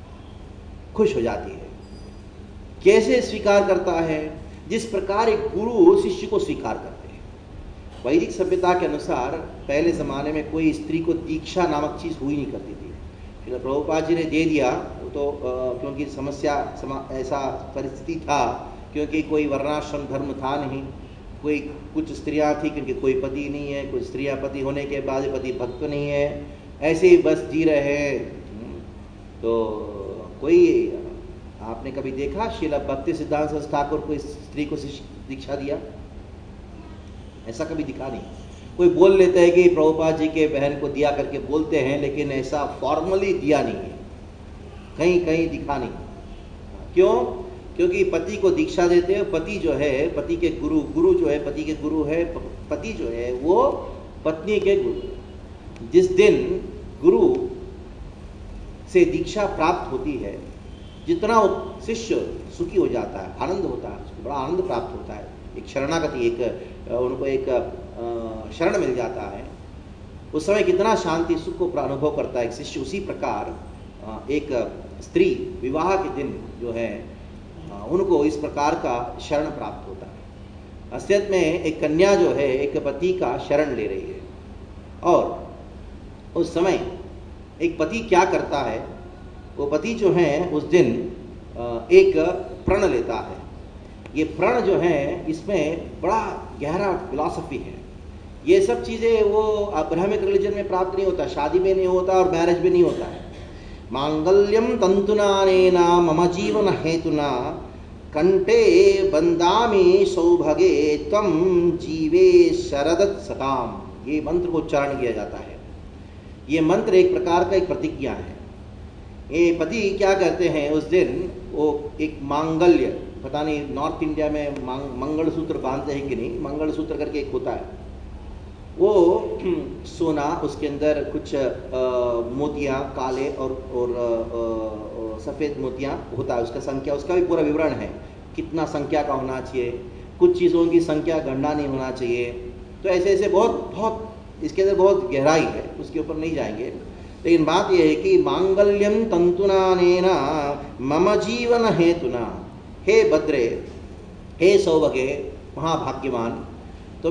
खुश हो जाती है। कैसे स्वीकार करता है? जिस प्रकार एक गुरु शिष्य को स्वीकार करते हैं। वैदिक सभ्यता के अनुसार पहले जमाने में कोई स्त्री को दीक्षा नामक चीज हुई नहीं करती थी। फिर प्रभुपाद जी ने दे दिया तो क्योंकि ऐसा परिस्थिति था, क्योंकि कोई वर्णाश्रम धर्म था नहीं, कोई कुछ स्त्रियां थी क्योंकि कोई पति नहीं है, कुछ स्त्रियां पति होने के बाद पति भक्त नहीं है, ऐसे ही बस जी रहे हैं। तो कोई, आपने कभी देखा श्रील भक्ति सिद्धांत सरस्वती ठाकुर कोई स्त्री को दीक्षा दिया? ऐसा कभी दिखा नहीं। कोई बोल लेता है कि प्रभुपाद जी के बहन को दिया करके बोलते हैं, लेकिन ऐसा फॉर्मली दिया नहीं है, कहीं कहीं दिखा नहीं। क्यों? क्योंकि पति को दीक्षा देते हैं, पति जो है पति के गुरु जो है पति के गुरु है, पति जो है वो पत्नी के गुरु। जिस दिन गुरु से दीक्षा प्राप्त होती है, जितना वो शिष्य सुखी हो जाता है, आनंद होता है, उसको बड़ा आनंद प्राप्त होता है, एक शरणागति, उनको एक शरण मिल जाता है, उस समय कितना शांति सुख को अनुभव करता है शिष्य। उसी प्रकार एक स्त्री विवाह के दिन जो है उनको इस प्रकार का शरण प्राप्त होता है। असलियत में एक कन्या जो है एक पति का शरण ले रही है, और उस समय एक पति क्या करता है, वो पति जो है उस दिन एक प्रण लेता है। ये प्रण जो है इसमें बड़ा गहरा फिलॉसफी है। ये सब चीज़ें वो ब्राह्मिक रिलीजन में प्राप्त नहीं होता, शादी में नहीं होता और मैरिज में नहीं होता है। मांगल्यम तंतुनानेना मम जीवन हेतुना कंठे बंदामी सौभगे त्वं जीवे शरदत् सताम, ये मंत्र को उच्चारण किया जाता है। ये मंत्र एक प्रकार का एक प्रतिज्ञा है। ये पति क्या कहते हैं उस दिन, वो एक मांगल्य, पता नहीं नॉर्थ इंडिया में मंगलसूत्र बांधते हैं कि नहीं, मंगलसूत्र करके एक होता है, वो सोना, उसके अंदर कुछ मोतियाँ काले और सफ़ेद मोतियाँ होता है, उसका संख्या, उसका भी पूरा विवरण है, कितना संख्या का होना चाहिए, कुछ चीज़ों की संख्या गणना नहीं होना चाहिए। तो ऐसे ऐसे बहुत इसके अंदर बहुत गहराई है, उसके ऊपर नहीं जाएंगे। लेकिन बात यह है कि मांगल्यम तंतुनानेना मम जीवन हेतुना, हे भद्रे, हे सौभगे, महाभाग्यवान, तो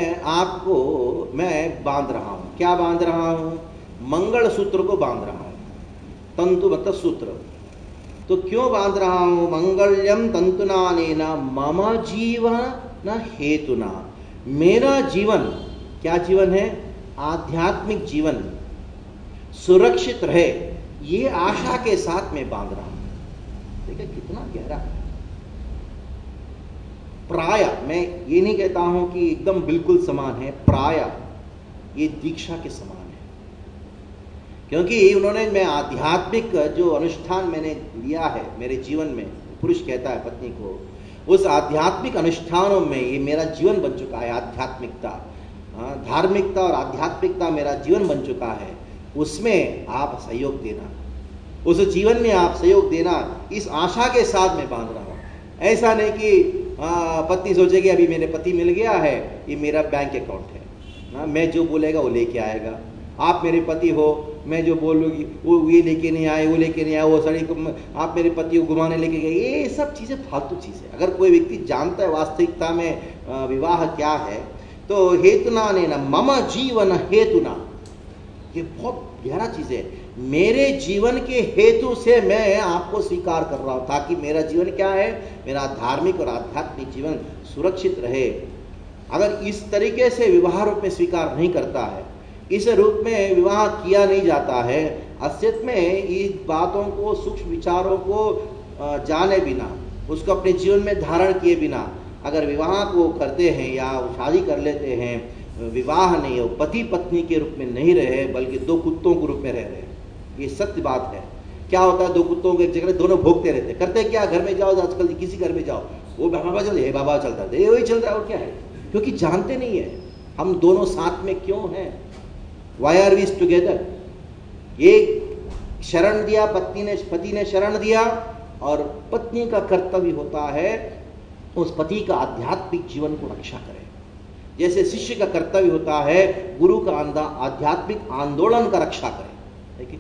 मैं बांध रहा हूँ। क्या बांध रहा हूँ? मंगल सूत्र को बांध रहा हूँ। तंतु मतलब सूत्र। तो क्यों बांध रहा हूँ? मंगल्यम तंतुनानेना मम जीवन हेतुना, मेरा जीवन, क्या जीवन है? आध्यात्मिक जीवन सुरक्षित रहे, ये आशा के साथ मैं बांध रहा हूं। देखिए कितना गहरा है। प्राय, मैं ये नहीं कहता हूं कि एकदम बिल्कुल समान है, प्राय ये दीक्षा के समान है। क्योंकि उन्होंने, मैं आध्यात्मिक जो अनुष्ठान मैंने लिया है मेरे जीवन में, पुरुष कहता है पत्नी को, उस आध्यात्मिक अनुष्ठानों में ये मेरा जीवन बन चुका है। आध्यात्मिकता, धार्मिकता और आध्यात्मिकता मेरा जीवन बन चुका है, उसमें आप सहयोग देना। उस जीवन में आप सहयोग देना, इस आशा के साथ मैं बांध रहा हूँ। ऐसा नहीं कि पत्नी सोचेगी अभी मेरे पति मिल गया है, ये मेरा बैंक अकाउंट है, मैं जो बोलेगा वो लेके आएगा। आप मेरे पति हो, मैं जो बोलूँगी वो ये लेके नहीं आए, वो लेके नहीं आए, वो साड़ी को आप मेरे पति को घुमाने लेके गए, ये सब चीज़ें फालतू चीज़ें। अगर कोई व्यक्ति जानता है वास्तविकता में विवाह क्या है, तो हेतुना ने न मम जीवन हेतुना, ये बहुत गहरा चीज़ है। मेरे जीवन के हेतु से मैं आपको स्वीकार कर रहा हूँ, ताकि मेरा जीवन क्या है, मेरा धार्मिक और आध्यात्मिक जीवन सुरक्षित रहे। अगर इस तरीके से विवाह रूप में स्वीकार नहीं करता है, इस रूप में विवाह किया नहीं जाता है, असत्य में इन बातों को, सूक्ष्म विचारों को जाने बिना, उसको अपने जीवन में धारण किए बिना अगर विवाह को करते हैं या शादी कर लेते हैं, विवाह नहीं हो, पति पत्नी के रूप में नहीं रहे बल्कि दो कुत्तों के रूप में रह रहे हैं। ये सत्य बात है। क्या होता है, दो कुत्तों को एक जगह दोनों भोगते रहते, करते क्या, घर में जाओ, आजकल किसी घर में जाओ, वो बाबा चल रहे, बाबा चलता है, वही चल रहा है, और क्या है, क्योंकि जानते नहीं है हम दोनों साथ में क्यों हैं। Why are we together. ये शरण दिया, पति ने शरण दिया, और पत्नी का कर्तव्य होता है उस पति का आध्यात्मिक जीवन को रक्षा करे। जैसे शिष्य का कर्तव्य होता है गुरु का आध्यात्मिक आंदोलन का रक्षा करे, देखिए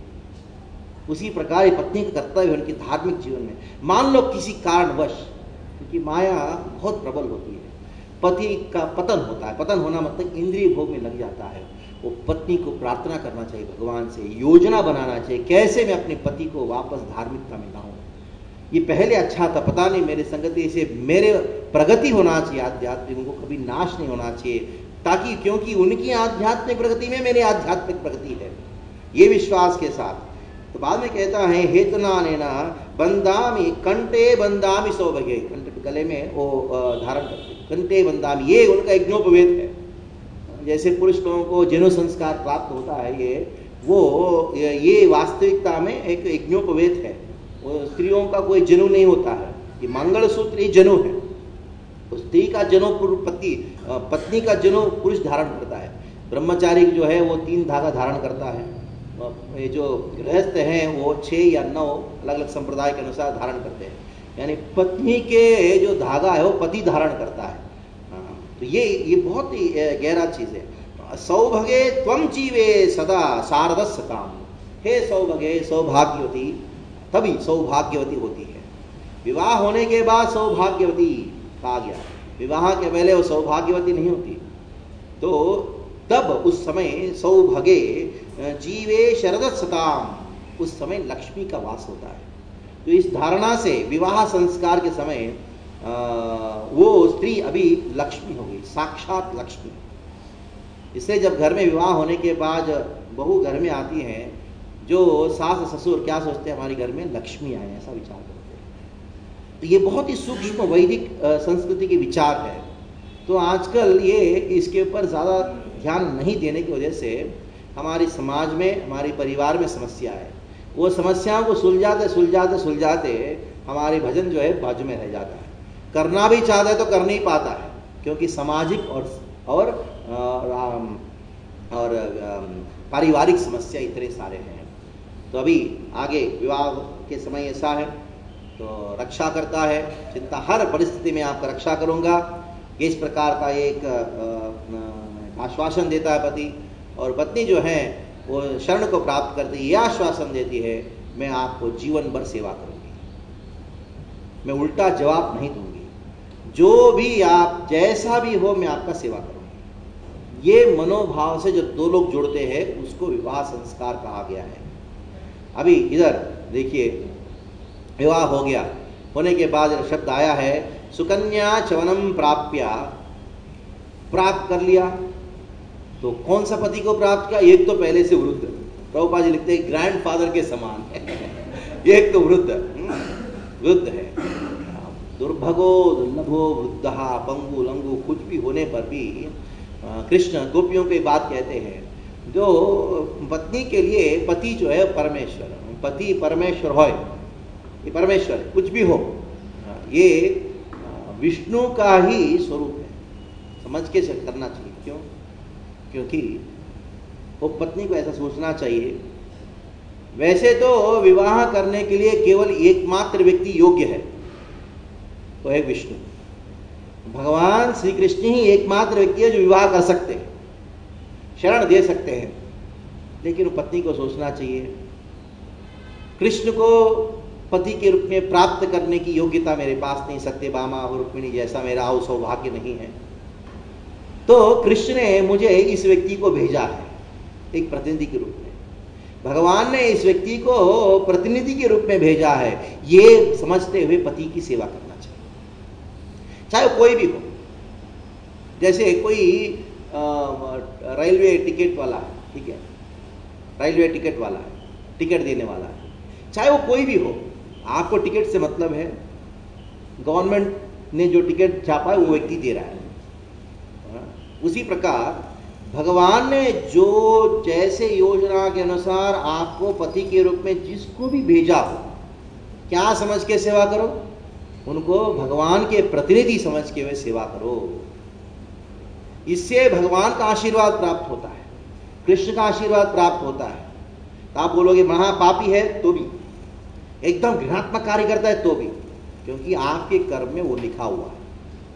उसी प्रकार पत्नी का कर्तव्य है उनके धार्मिक जीवन में। मान लो किसी कारणवश, क्योंकि माया बहुत प्रबल होती है, पति का पतन होता है, पतन होना मतलब इंद्रिय भोग में लग जाता है, वो पत्नी को प्रार्थना करना चाहिए भगवान से, योजना बनाना चाहिए कैसे मैं अपने पति को वापस धार्मिकता में लाऊं। ये पहले अच्छा था, पता नहीं मेरे संगति से मेरे प्रगति होना चाहिए, आध्यात्मिक उनको कभी नाश नहीं होना चाहिए, ताकि क्योंकि उनकी आध्यात्मिक प्रगति में मेरी आध्यात्मिक प्रगति है, ये विश्वास के साथ। तो बाद में कहता है हेतुना नेना बंदामी कंटे बंदामी सौभाग्य, कंठ गले में वो धारण करते, कंटे बंदामी, ये उनका यज्ञोपवेत है। जैसे पुरुष लोगों को जनु संस्कार प्राप्त होता है, ये वास्तविकता में एक यज्ञोपवेत है। स्त्रियों का कोई जनु नहीं होता है, ये मंगलसूत्र ही जनु है। स्त्री का जनु पत्नी का जनु पुरुष धारण करता है। ब्रह्मचारी जो है वो 3 धागा धारण करता है, ये जो गृहस्थ हैं वो 6 या 9 अलग अलग संप्रदाय के अनुसार धारण करते हैं। यानी पत्नी के जो धागा है वो पति धारण करता है। तो ये बहुत ही गहरा चीज है। सौभगे त्वं जीवे सदा शारदस्य काम, हे सौभगे, सौभाग्यवती, तभी सौभाग्यवती होती है। विवाह होने के बाद सौभाग्यवती कहा गया, विवाह के पहले वो सौभाग्यवती नहीं होती। तो तब उस समय सौभगे जीवे शरदस्ताम, उस समय लक्ष्मी का वास होता है। तो इस धारणा से विवाह संस्कार के समय वो स्त्री अभी लक्ष्मी होगी, साक्षात लक्ष्मी। इसलिए जब घर में विवाह होने के बाद बहू घर में आती हैं, जो सास ससुर क्या सोचते हैं, हमारे घर में लक्ष्मी आए, ऐसा विचार करते हैं। तो ये बहुत ही सूक्ष्म वैदिक संस्कृति के विचार है। तो आजकल ये इसके ऊपर ज़्यादा ध्यान नहीं देने की वजह से हमारे समाज में, हमारे परिवार में समस्या है। वो समस्याओं को सुलझाते हमारे भजन जो है बाजू में रह जाता है। करना भी चाहता है तो कर नहीं पाता है, क्योंकि सामाजिक और पारिवारिक समस्या इतने सारे हैं। तो अभी आगे विवाह के समय ऐसा है, तो रक्षा करता है, चिंता हर परिस्थिति में आपका रक्षा करूंगा, इस प्रकार का एक आश्वासन देता है पति। और पत्नी जो है वो शरण को प्राप्त करती है, यह आश्वासन देती है मैं आपको जीवन भर सेवा करूंगी, मैं उल्टा जवाब नहीं दूंगी, जो भी आप जैसा भी हो मैं आपका सेवा करूंगी। ये मनोभाव से जो दो लोग जुड़ते हैं उसको विवाह संस्कार कहा गया है। अभी इधर देखिए, विवाह हो गया, होने के बाद शब्द आया है सुकन्या चवनम प्राप्या, प्राप्त कर लिया। तो कौन सा पति को प्राप्त किया? एक तो पहले से वृद्ध, प्रभुपाद जी लिखते हैं ग्रैंडफादर के समान है। एक तो वृद्ध है, दुर्भगो दुर्लभो वृद्धा पंगु लंगु, कुछ भी होने पर भी कृष्ण गोपियों की बात कहते हैं, जो पत्नी के लिए पति जो है परमेश्वर, पति परमेश्वर हो, ये परमेश्वर कुछ भी हो, ये विष्णु का ही स्वरूप है, समझ के करना चाहिए। क्यों? क्योंकि वो पत्नी को ऐसा सोचना चाहिए वैसे तो विवाह करने के लिए केवल एकमात्र व्यक्ति योग्य है, वो है विष्णु। भगवान श्री कृष्ण ही एकमात्र व्यक्ति है जो विवाह कर सकते हैं, शरण दे सकते हैं। लेकिन पत्नी को सोचना चाहिए, कृष्ण को पति के रूप में प्राप्त करने की योग्यता मेरे पास नहीं, सत्यभामा और रुक्मिणी जैसा मेरा सौभाग्य नहीं है, तो कृष्ण ने मुझे इस व्यक्ति को भेजा है एक प्रतिनिधि के रूप में। भगवान ने इस व्यक्ति को प्रतिनिधि के रूप में भेजा है, ये समझते हुए पति की सेवा करना चाहिए, चाहे कोई भी हो। जैसे कोई रेलवे टिकट वाला है, ठीक है, रेलवे टिकट वाला है, टिकट देने वाला है, चाहे वो कोई भी हो, आपको टिकट से मतलब है, गवर्नमेंट ने जो टिकट छापा है वो व्यक्ति दे रहा है। उसी प्रकार भगवान ने जो जैसे योजना के अनुसार आपको पति के रूप में जिसको भी भेजा हो, क्या समझ के सेवा करो, उनको भगवान के प्रतिनिधि समझ के वे सेवा करो। इससे भगवान का आशीर्वाद प्राप्त होता है, कृष्ण का आशीर्वाद प्राप्त होता है। तो आप बोलोगे महापापी है तो भी, एकदम घृणात्मक कार्य करता है तो भी, क्योंकि आपके कर्म में वो लिखा हुआ है।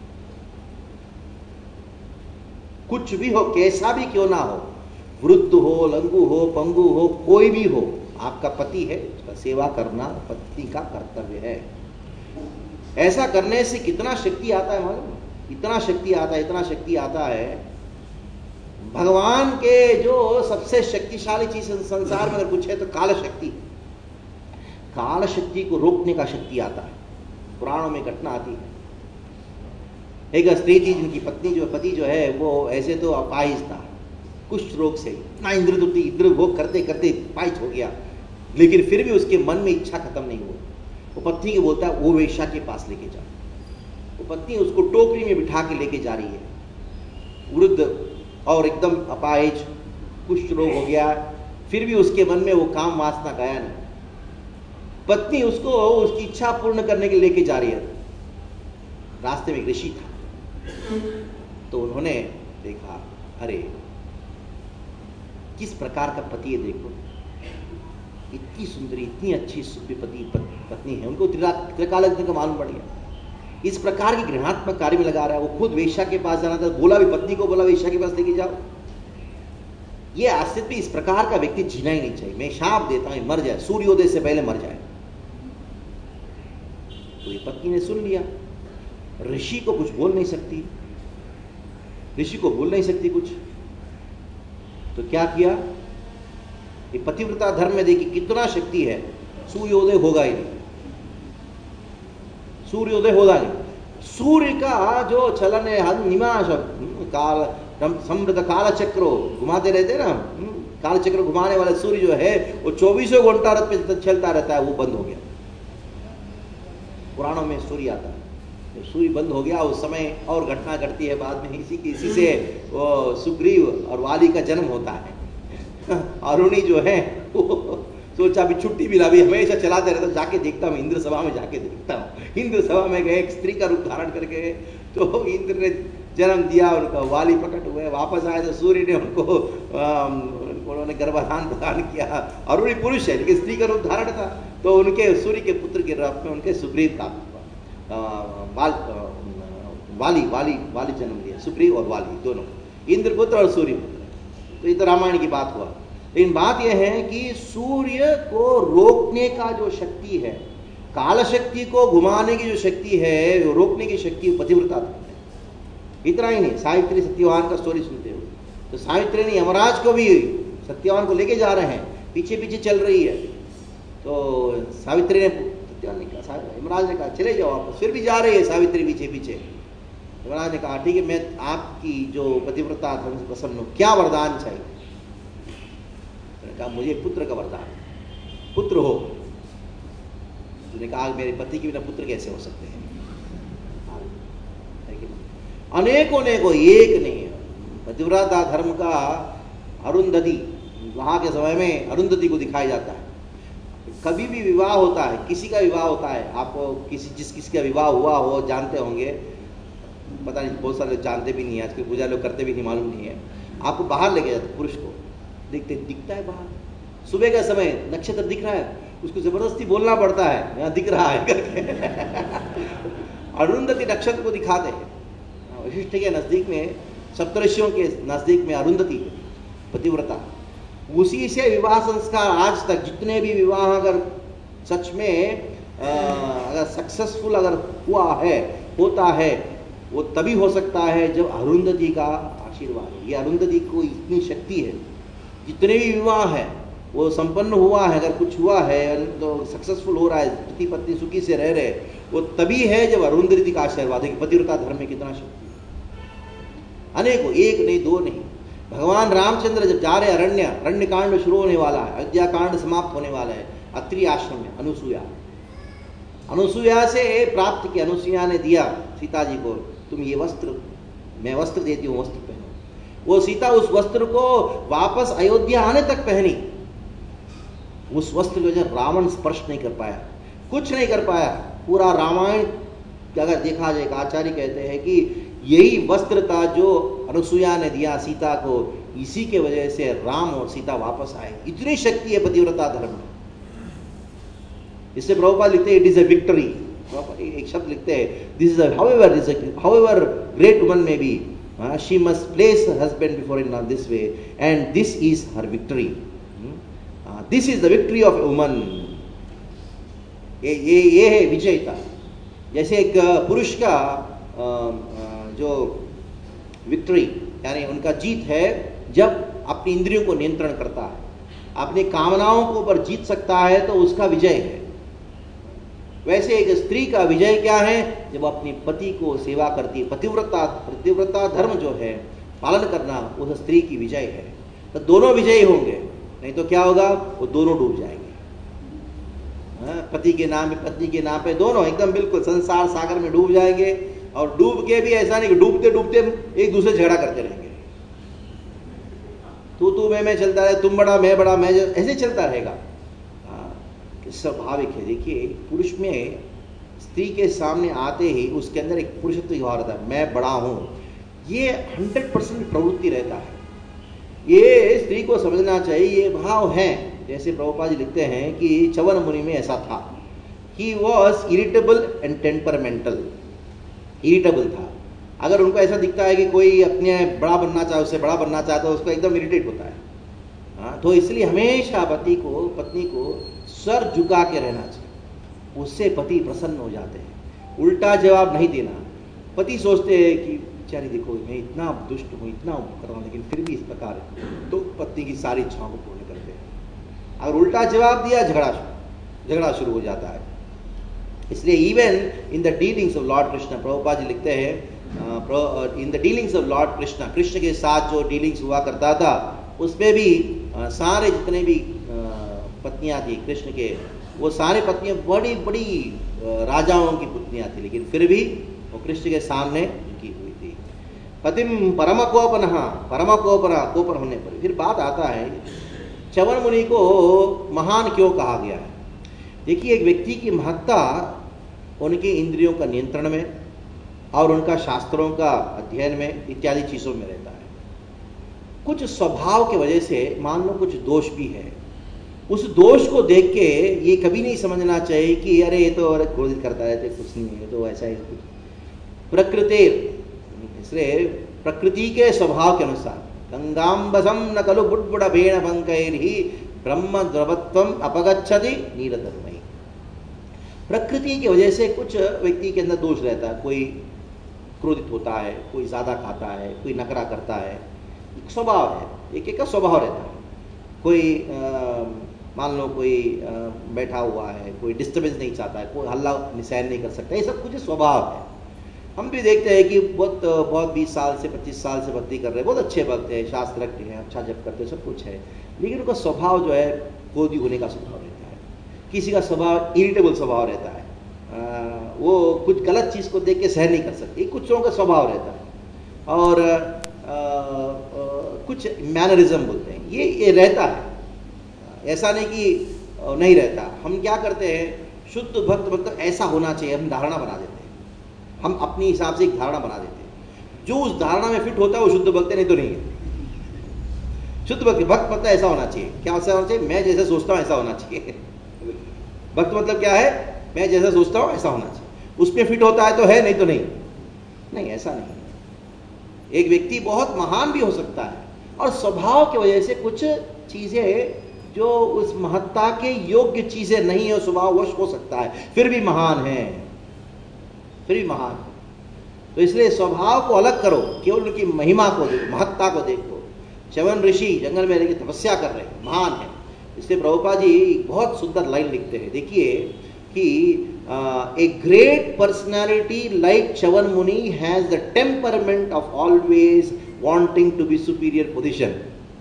कुछ भी हो, कैसा भी क्यों ना हो, वृद्ध हो, लंगू हो, पंगु हो, कोई भी हो, आपका पति है, उसका सेवा करना पति का कर्तव्य है। ऐसा करने से कितना शक्ति आता है मालूम? इतना शक्ति आता है, इतना शक्ति आता है। भगवान के जो सबसे शक्तिशाली चीज संसार में अगर कुछ है तो काल शक्ति। काल शक्ति को रोकने का शक्ति आता है। पुराणों में घटना आती है, एक स्त्री थी जिनकी पति जो है वो ऐसे तो अपाहिज था, कुष्ठ रोग से इतना इंद्र भोग करते करते पाहिज हो गया, लेकिन फिर भी उसके मन में इच्छा खत्म नहीं हुई। वो पत्नी को बोलता है वो वेश्या के पास लेके जाओ। वो पत्नी उसको टोकरी में बिठा के लेके जा रही है, वृद्ध और एकदम अपाहिज, कुष्ठ रोग हो गया, फिर भी उसके मन में वो काम वासना गया नहीं। पत्नी उसको उसकी इच्छा पूर्ण करने के लिए लेके जा रही है। रास्ते में एक ऋषि था, तो उन्होंने देखा, अरे किस प्रकार का पति है, देखो इतनी सुंदरी, इतनी अच्छी पत्नी है, उनको त्रिकालज्ञ का मालूम पड़ गया। इस प्रकार की घृणात्मक कार्य में लगा रहा है। वो खुद वेश्या के पास जाना था, बोला भी, पत्नी को बोला वेश्या के पास लेके जाओ। ये अस्तित्व में इस प्रकार का व्यक्ति जीना ही नहीं चाहिए। मैं शाप देता हूं मर जाए, सूर्योदय से पहले मर जाए। तो ये पत्नी ने सुन लिया, ऋषि को कुछ बोल नहीं सकती, ऋषि को बोल नहीं सकती कुछ, तो क्या किया, ये पतिव्रता धर्म में देखिए कितना शक्ति है। सूर्योदय होगा ही नहीं, सूर्योदय होगा नहीं। सूर्य का जो चलन है, निमाश काल समृद्ध काल चक्रो घुमाते रहते ना, काल चक्र घुमाने वाला सूर्य जो है वो 24 घंटा रथ पे चलता रहता है, वो बंद हो गया। पुराणों में सूर्य आता है, जब सूर्य बंद हो गया उस समय और घटना घटती है बाद में। इसी से वो सुग्रीव और वाली का जन्म होता है। अरुणी जो है वो सोचा भी छुट्टी मिला, भी हमेशा चलाते रहता, जाके देखता हूँ, इंद्र सभा में जाके देखता हूँ। इंद्र सभा में गए, एक स्त्री का रूप धारण करके, तो इंद्र ने जन्म दिया, उनका वाली प्रकट हुए, वापस आए तो सूर्य ने उन्होंने गर्भाधान प्रदान किया। अरुणी पुरुष है लेकिन स्त्री का रूप धारण था, तो उनके सूर्य के पुत्र के रूप में उनके सुग्रीव प्राप्त हुआ। वाली जन्म लिया, सुग्रीव और वाली दोनों, इंद्र पुत्र और सूर्य पुत्र। तो ये तो रामायण की बात हुआ। लेकिन बात यह है कि सूर्य को रोकने का जो शक्ति है, काल शक्ति को घुमाने की जो शक्ति है, वो रोकने की शक्ति पतिव्रता है। इतना ही नहीं, सावित्री सत्यवान का स्टोरी सुनते हो तो सावित्री ने यमराज को भी, सत्यवान को लेके जा रहे हैं, पीछे पीछे चल रही है, तो सावित्री ने, सत्यवान ने कहा, यमराज ने कहा चले जाओ वापस, फिर भी जा रही है सावित्री पीछे पीछे। यमराज ने कहा ठीक है, मैं आपकी जो पतिव्रता धर्म से प्रसन्न हूँ, क्या वरदान चाहिए? कहा मुझे पुत्र का वरदान, पुत्र हो। उसने कहा मेरे पति के बिना पुत्र कैसे हो सकते हैं? अनेकों ने को एक नहीं है। पतिव्रता धर्म का अरुंधति, वहां के समय में अरुंधति को दिखाया जाता है। कभी भी विवाह होता है, किसी का विवाह होता है, आपको किसी का विवाह हुआ हो जानते होंगे, पता नहीं बहुत सारे लोग जानते भी नहीं है, आजकल पूजा लोग करते भी नहीं, मालूम नहीं है। आपको बाहर लेके जाते पुरुष को, दिखता है बाहर, सुबह का समय नक्षत्र दिख रहा है, उसको जबरदस्ती बोलना पड़ता है यहाँ दिख रहा है करके। अरुंधति नक्षत्र को दिखाते हैं। वशिष्ठ के नजदीक में, सप्तऋषियों के नजदीक में अरुंधति पतिव्रता, उसी से विवाह संस्कार आज तक जितने भी विवाह अगर सच में अगर सक्सेसफुल अगर हुआ है, होता है, वो तभी हो सकता है जब अरुंधति का आशीर्वाद है। ये अरुंधति को इतनी शक्ति है, जितने भी विवाह है वो संपन्न हुआ है, अगर कुछ हुआ है तो सक्सेसफुल हो रहा है, पति पत्नी सुखी से रह रहे, वो तभी है जब अरुंधति का आशीर्वाद है। पतिव्रता धर्म में कितना शक्ति है। अनेकों, एक नहीं दो नहीं। भगवान रामचंद्र जब जा रहे अरण्य कांड शुरू होने वाला है, अयोध्या कांड समाप्त होने वाला है, अत्रि आश्रम में अनुसुया से प्राप्त किया। अनुसुया ने दिया सीता जी को, तुम ये वस्त्र, मैं वस्त्र देती हूँ, वस्त्र पहनो। वो सीता उस वस्त्र को वापस अयोध्या आने तक पहनी। उस वस्त्र को जब रावण स्पर्श नहीं कर पाया, कुछ नहीं कर पाया। पूरा रामायण अगर देखा जाए, आचार्य कहते हैं कि यही वस्त्र था जो अनुसुया ने दिया सीता को, इसी के वजह से राम और सीता वापस आए। इतनी शक्ति है पतिव्रता धर्म में। इससे प्रभुपाद लिखते हैं इट इज अ विक्ट्री। एक शब्द लिखते हैं this is however great woman may be, she must place her husband before in this way and this is her victory. This is the victory of a woman. ये है विजयता। जैसे एक पुरुष का जो विक्ट्री यानी उनका जीत है जब अपनी इंद्रियों को नियंत्रण करता है, अपनी कामनाओं को ऊपर जीत सकता है, तो उसका विजय है। वैसे एक स्त्री का विजय क्या है? जब अपनी पति को सेवा करती है। पतिव्रता धर्म जो है पालन करना, उस स्त्री की विजय है। तो दोनों विजयी होंगे, नहीं तो क्या होगा? वो दोनों डूब जाएंगे। पति के नाम पे, पत्नी के नाम पे, दोनों एकदम बिल्कुल संसार सागर में डूब जाएंगे। और डूब के भी ऐसा नहीं कि डूबते डूबते एक दूसरे झगड़ा करते रहेंगे। तू मैं चलता रहे, तुम बड़ा मैं बड़ा, मैं ऐसे चलता रहेगा। स्वाभाविक है। देखिए, पुरुष में स्त्री के सामने आते ही उसके अंदर एक पुरुषत्व भाव रहता है, मैं बड़ा हूं। ये 100% प्रवृत्ति रहता है। ये स्त्री को समझना चाहिए, ये भाव है। जैसे प्रभुपाद जी लिखते हैं कि च्यवन मुनि में ऐसा था, he was irritable and temperamental. Irritable था, अगर उनको ऐसा दिखता है कि कोई अपने बड़ा बनना चाहे, उससे बड़ा बनना चाहता है, उसको एकदम इरिटेट होता है। तो इसलिए हमेशा पति को, पत्नी को सर झुका के रहना चाहिए, उससे पति प्रसन्न हो जाते हैं। उल्टा जवाब नहीं देना। पति सोचते हैं कि बेचारी देखो मैं इतना दुष्ट हूँ, इतना कर रहा हूँ, लेकिन फिर भी इस प्रकार है, तो पत्नी की सारी इच्छाओं को पूर्ण करते हैं। अगर उल्टा जवाब दिया, झगड़ा शुरू हो जाता है। इसलिए even in the dealings of lord Krishna, Prabhupada ji लिखते हैं in the dealings of lord Krishna, Krishna के साथ जो डीलिंग्स हुआ करता था, उसमें भी सारे जितने भी पत्नियां थी कृष्ण के, वो सारे पत्नियां बड़ी बड़ी राजाओं की पत्नियां थी, लेकिन फिर भी वो कृष्ण के सामने झुकी हुई थी। पतिम परम कोपन होने पर फिर बात आता है च्यवन मुनि को महान क्यों कहा गया है। देखिए, एक व्यक्ति की महत्ता उनके इंद्रियों का नियंत्रण में और उनका शास्त्रों का अध्ययन में इत्यादि चीजों में रहता है। कुछ स्वभाव की वजह से मान लो कुछ दोष भी है, उस दोष को देख के ये कभी नहीं समझना चाहिए कि अरे ये तो क्रोधित करता रहता है, कुछ नहीं है, तो ऐसा ही कुछ। प्रकृति, इसलिए प्रकृति के स्वभाव के अनुसार गंगाम्बसम न कलु बुड्बुड़ भेण पंकैर्हि ब्रह्म द्रवत्वम अपगच्छति नीलधर्मयि। प्रकृति की वजह से कुछ व्यक्ति के अंदर दोष रहता है। कोई क्रोधित होता है, कोई ज्यादा खाता है, कोई नखरा करता है, एक स्वभाव है, एक का स्वभाव रहता है। कोई मान लो कोई बैठा हुआ है, कोई डिस्टर्बेंस नहीं चाहता है, कोई हल्ला सहन नहीं कर सकता, ये सब कुछ स्वभाव है। हम भी देखते हैं कि बहुत 20 साल से 25 साल से भक्ति कर रहे हैं, बहुत अच्छे भक्त हैं, शास्त्र रखते हैं, अच्छा जप करते हैं, सब कुछ है, लेकिन उनका स्वभाव जो है क्रोधी होने का स्वभाव रहता है। किसी का स्वभाव इरिटेबल स्वभाव रहता है, वो कुछ गलत चीज़ को देख के सहन नहीं कर सकते, कुछ लोगों का स्वभाव रहता है। और कुछ मैनरिज्म बोलते हैं, ये रहता है, ऐसा नहीं कि नहीं रहता। हम क्या करते हैं, शुद्ध भक्त मतलब ऐसा होना चाहिए, हम धारणा बना देते हैं, हम अपने हिसाब से एक धारणा बना देते हैं। जो उस धारणा में फिट होता है वो शुद्ध भक्त है, नहीं तो नहीं है। शुद्ध भक्ति, भक्त मतलब ऐसा होना चाहिए। क्या ऐसा होना चाहिए? मैं जैसा सोचता हूं ऐसा होना चाहिए। भक्त मतलब क्या है? मैं जैसा सोचता हूं ऐसा होना चाहिए। उसमें फिट होता है तो है, नहीं तो नहीं। नहीं, ऐसा नहीं। एक व्यक्ति बहुत महान भी हो सकता है और स्वभाव की वजह से कुछ चीजें जो उस महत्ता के योग्य चीजें नहीं है, स्वभाववश हो सकता है, फिर भी महान है, फिर भी महान। तो इसलिए स्वभाव को अलग करो, केवल उनकी महिमा को देखो, महत्ता को देखो। च्यवन ऋषि जंगल में रहकर तपस्या कर रहे हैं, महान है। इसलिए प्रभुपाद जी बहुत सुंदर लाइन लिखते हैं, देखिए कि a great personality like Chavan Muni has the temperament of always wanting to be superior position.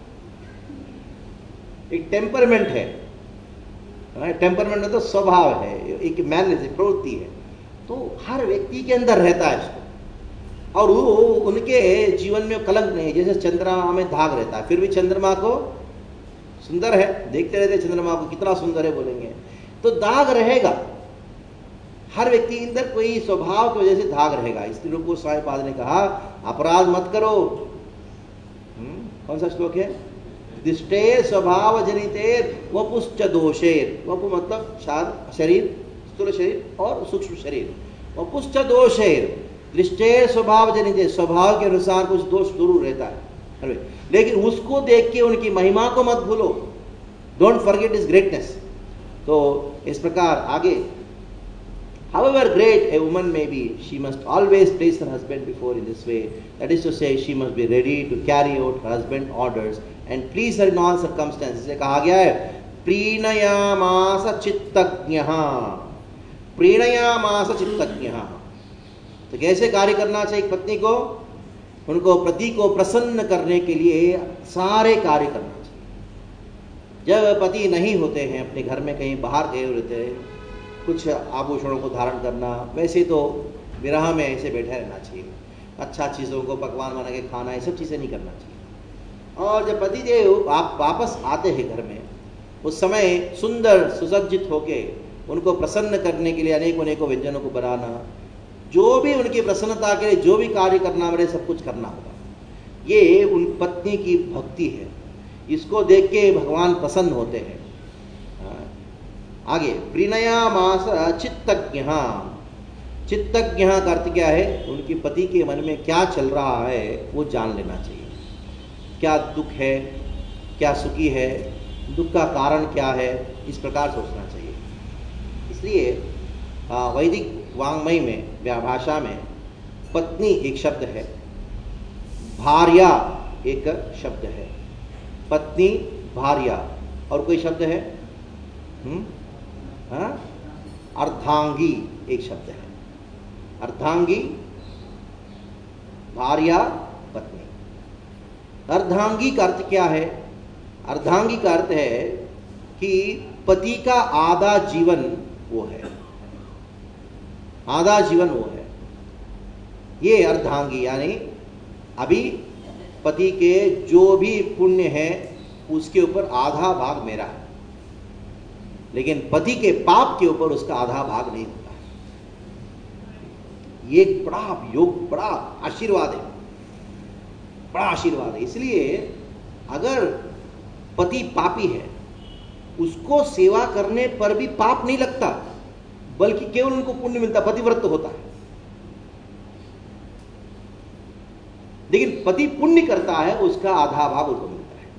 एक टेम्परमेंट है, टेम्परमेंट मतलब स्वभाव है, एक मैनर्स है, प्रवृत्ति है, तो हर व्यक्ति के अंदर रहता है इसको। और वो उनके जीवन में कलंक नहीं है। जैसे चंद्रमा में दाग रहता है, फिर भी चंद्रमा को सुंदर है, देखते रहते चंद्रमा को कितना सुंदर है बोलेंगे, तो दाग रहेगा। हर व्यक्ति के अंदर कोई स्वभाव की वजह से दाग रहेगा। इसलिए रूप गोस्वामी पाद ने कहा अपराध मत करो। कौन सा श्लोक है? दिष्टे स्वभाव जनितेर वपुश्च दोषेर। वपु मतलब शरीर, स्थूल शरीर और सूक्ष्म शरीर। वपुश्च दोषेर दृष्टे स्वभाव जनिते, स्वभाव के अनुसार कुछ दोष जरूर रहता है, लेकिन उसको देख के उनकी महिमा को मत भूलो। Don't forget his greatness. तो इस प्रकार आगे, however great a woman may be, she must always place her husband before in this way. That is to say, she must be ready to carry out her husband's orders and please her in all circumstances. इसे कहा गया है प्रीणयामास चित्तज्ञः, प्रीणयामास चित्तज्ञः। तो कैसे कार्य करना चाहिए पत्नी को? उनको पति को प्रसन्न करने के लिए सारे कार्य करना चाहिए। जब पति नहीं होते हैं, अपने घर में कहीं बाहर गए रहते हैं, कुछ आभूषणों को धारण करना, वैसे तो विरह में ऐसे बैठे रहना चाहिए। अच्छा चीज़ों को पकवान बना के खाना, ये सब चीज़ें नहीं करना चाहिए। और जब पति देव आप वापस आते हैं घर में, उस समय सुंदर सुसज्जित होके उनको प्रसन्न करने के लिए अनेकों अनेकों व्यंजनों को बनाना, जो भी उनकी प्रसन्नता के लिए जो भी कार्य करना पड़े सब कुछ करना होगा। ये उन पत्नी की भक्ति है, इसको देख के भगवान प्रसन्न होते हैं। आगे प्रीणयामास चित्तज्ञ। चित्तज्ञ का अर्थ क्या है? उनकी पति के मन में क्या चल रहा है वो जान लेना चाहिए। क्या दुख है, क्या सुखी है, दुख का कारण क्या है, इस प्रकार सोचना चाहिए। इसलिए वैदिक वाङ्मय में, भाषा में पत्नी एक शब्द है, भार्या एक शब्द है। पत्नी, भार्या, और कोई शब्द है? अर्धांगी एक शब्द है। अर्धांगी, भार्या, पत्नी। अर्धांगी का अर्थ क्या है? अर्धांगी का अर्थ है कि पति का आधा जीवन वो है, आधा जीवन वो है। ये अर्धांगी यानी अभी पति के जो भी पुण्य है उसके ऊपर आधा भाग मेरा है, लेकिन पति के पाप के ऊपर उसका आधा भाग नहीं होता है। ये बड़ा योग, बड़ा आशीर्वाद है, बड़ा आशीर्वाद है। इसलिए अगर पति पापी है, उसको सेवा करने पर भी पाप नहीं लगता, बल्कि केवल उनको पुण्य मिलता, पतिव्रत होता है। लेकिन पति पुण्य करता है, उसका आधा भाग उसको मिलता है।